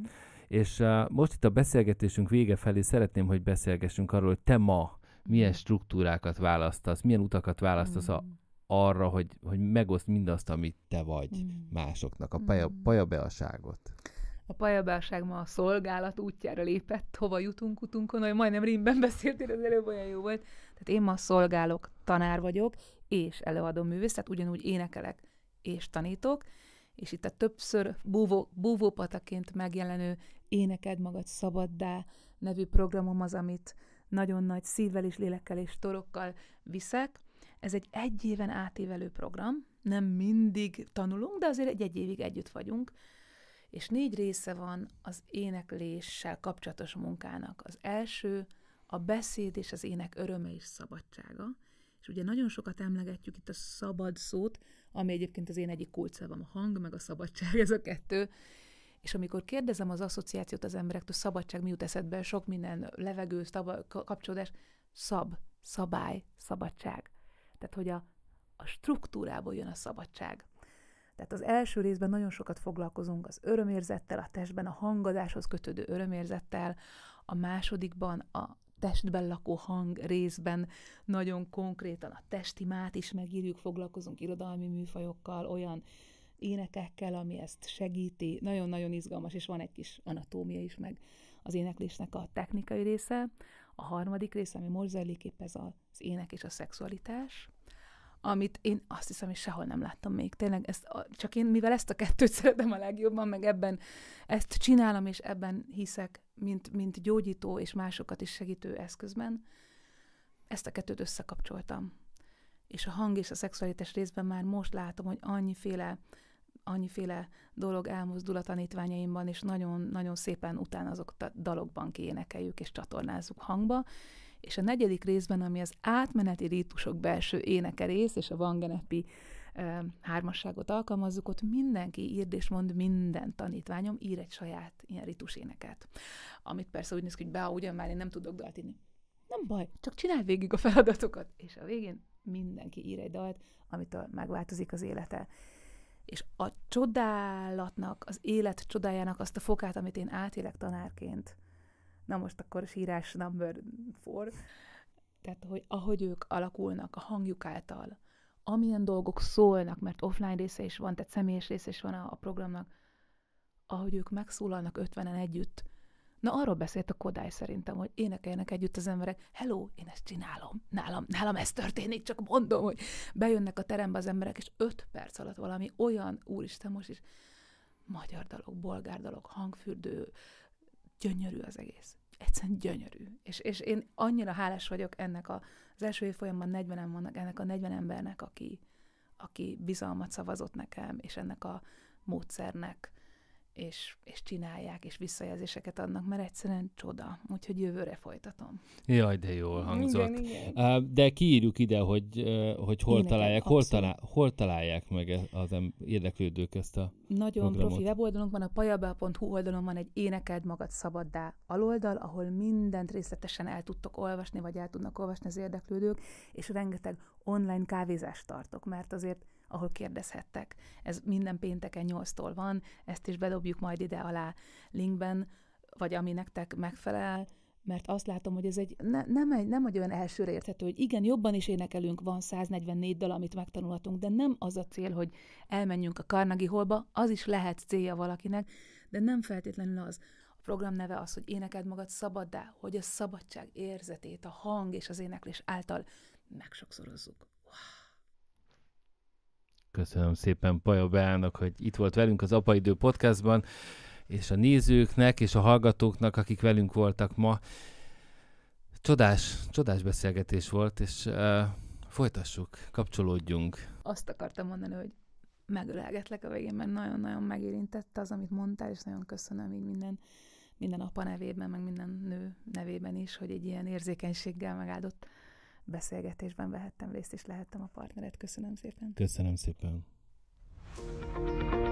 És most itt a beszélgetésünk vége felé szeretném, hogy beszélgessünk arról, hogy te ma milyen struktúrákat választasz, milyen utakat választasz arra, hogy megoszd mindazt, amit te vagy másoknak, a pajabeaságot. A pajabeaság ma a szolgálat útjára lépett, hova jutunk utunkon, hogy majdnem rímben beszéltél, az előbb olyan jó volt. Tehát én ma szolgálok, tanár vagyok, és előadó művész, tehát ugyanúgy énekelek és tanítok, és itt a többször búvópataként megjelenő Énekeld magad szabaddá nevű programom az, amit nagyon nagy szívvel és lélekkel és torokkal viszek. Ez egy 1 éven átívelő program, nem mindig tanulunk, de azért egy évig együtt vagyunk, és 4 része van az énekléssel kapcsolatos munkának. Az első a beszéd és az ének öröme és szabadsága, és ugye nagyon sokat emlegetjük itt a szabad szót, ami egyébként az én egyik kulcsszavam, a hang, meg a szabadság, ez a 2. És amikor kérdezem az asszociációt az emberektől, szabadság, mi jut eszedbe, sok minden, levegő, kapcsolódás, szabály, szabadság. Tehát, hogy a struktúrából jön a szabadság. Tehát az első részben nagyon sokat foglalkozunk az örömérzettel, a testben, a hangadáshoz kötődő örömérzettel, a másodikban a testben lakó hang részben nagyon konkrétan a testimát is megírjuk, foglalkozunk irodalmi műfajokkal, olyan énekekkel, ami ezt segíti. Nagyon-nagyon izgalmas, és van egy kis anatómia is, meg az éneklésnek a technikai része. A harmadik része, ami most zajlik épp, ez az ének és a szexualitás, amit én azt hiszem, hogy sehol nem láttam még. Tényleg, csak én, mivel ezt a 2 szeretem a legjobban, meg ebben ezt csinálom, és ebben hiszek, mint gyógyító és másokat is segítő eszközben, ezt a 2 összekapcsoltam. És a hang és a szexualitás részben már most látom, hogy annyiféle dolog elmozdul a tanítványaimban, és nagyon-nagyon szépen utána azokat a dalokban kiénekeljük és csatornázzuk hangba. És a 4. részben, ami az átmeneti rítusok belső éneke rész, és a vangenepi hármasságot alkalmazzuk, ott mindenki írd és mond, minden tanítványom ír egy saját ilyen rítuséneket. Amit persze úgy néz ki, hogy ugyan már én nem tudok dalt írni. Nem baj, csak csináld végig a feladatokat. És a végén mindenki ír egy dalt, amitől megváltozik az élete. És a csodálatnak, az élet csodájának azt a fokát, amit én átélek tanárként, na most akkor sírás number 4, tehát hogy ahogy ők alakulnak a hangjuk által, amilyen dolgok szólnak, mert offline része is van, tehát személyes része is van a programnak, ahogy ők megszólalnak 50-en együtt. Na arról beszélt a Kodály szerintem, hogy énekeljenek együtt az emberek, hello, én ezt csinálom, nálam ez történik, csak mondom, hogy bejönnek a terembe az emberek, és 5 perc alatt valami olyan, úristen, most is magyar dalok, bolgár dalok, hangfürdő, gyönyörű az egész. Egyszerűen gyönyörű. És én annyira hálás vagyok ennek az első évfolyamban 40-en vannak, ennek a 40 embernek, aki bizalmat szavazott nekem, és ennek a módszernek, és csinálják, és visszajelzéseket adnak, mert egyszerűen csoda. Úgyhogy jövőre folytatom. Jaj, de jól hangzott. Igen. De kiírjuk ide, hogy hol találják, hol találják meg az érdeklődők ezt a nagyon programot. profi weboldalunk van, a pajabea.hu oldalon van egy Énekeld magad szabaddá aloldal, ahol mindent részletesen el tudtok olvasni, vagy el tudnak olvasni az érdeklődők, és rengeteg online kávézást tartok, mert azért ahol kérdezhettek. Ez minden pénteken 8-tól van, ezt is bedobjuk majd ide alá linkben, vagy ami nektek megfelel, mert azt látom, hogy ez nem egy olyan elsőre érthető, hogy igen, jobban is énekelünk, van 144 dal, amit megtanulhatunk, de nem az a cél, hogy elmenjünk a Carnegie Hallba, az is lehet célja valakinek, de nem feltétlenül az. A program neve az, hogy énekeld magad szabaddá, hogy a szabadság érzetét a hang és az éneklés által megsokszorozzuk. Köszönöm szépen Pajabeának, hogy itt volt velünk az Apaidő podcastban, és a nézőknek és a hallgatóknak, akik velünk voltak ma. Csodás beszélgetés volt, és folytassuk, kapcsolódjunk. Azt akartam mondani, hogy megölelgetlek a végén, mert nagyon-nagyon megérintett az, amit mondtál, és nagyon köszönöm így minden apa nevében, meg minden nő nevében is, hogy egy ilyen érzékenységgel megáldott beszélgetésben vehettem részt, és lehettem a partneret. Köszönöm szépen. Köszönöm szépen.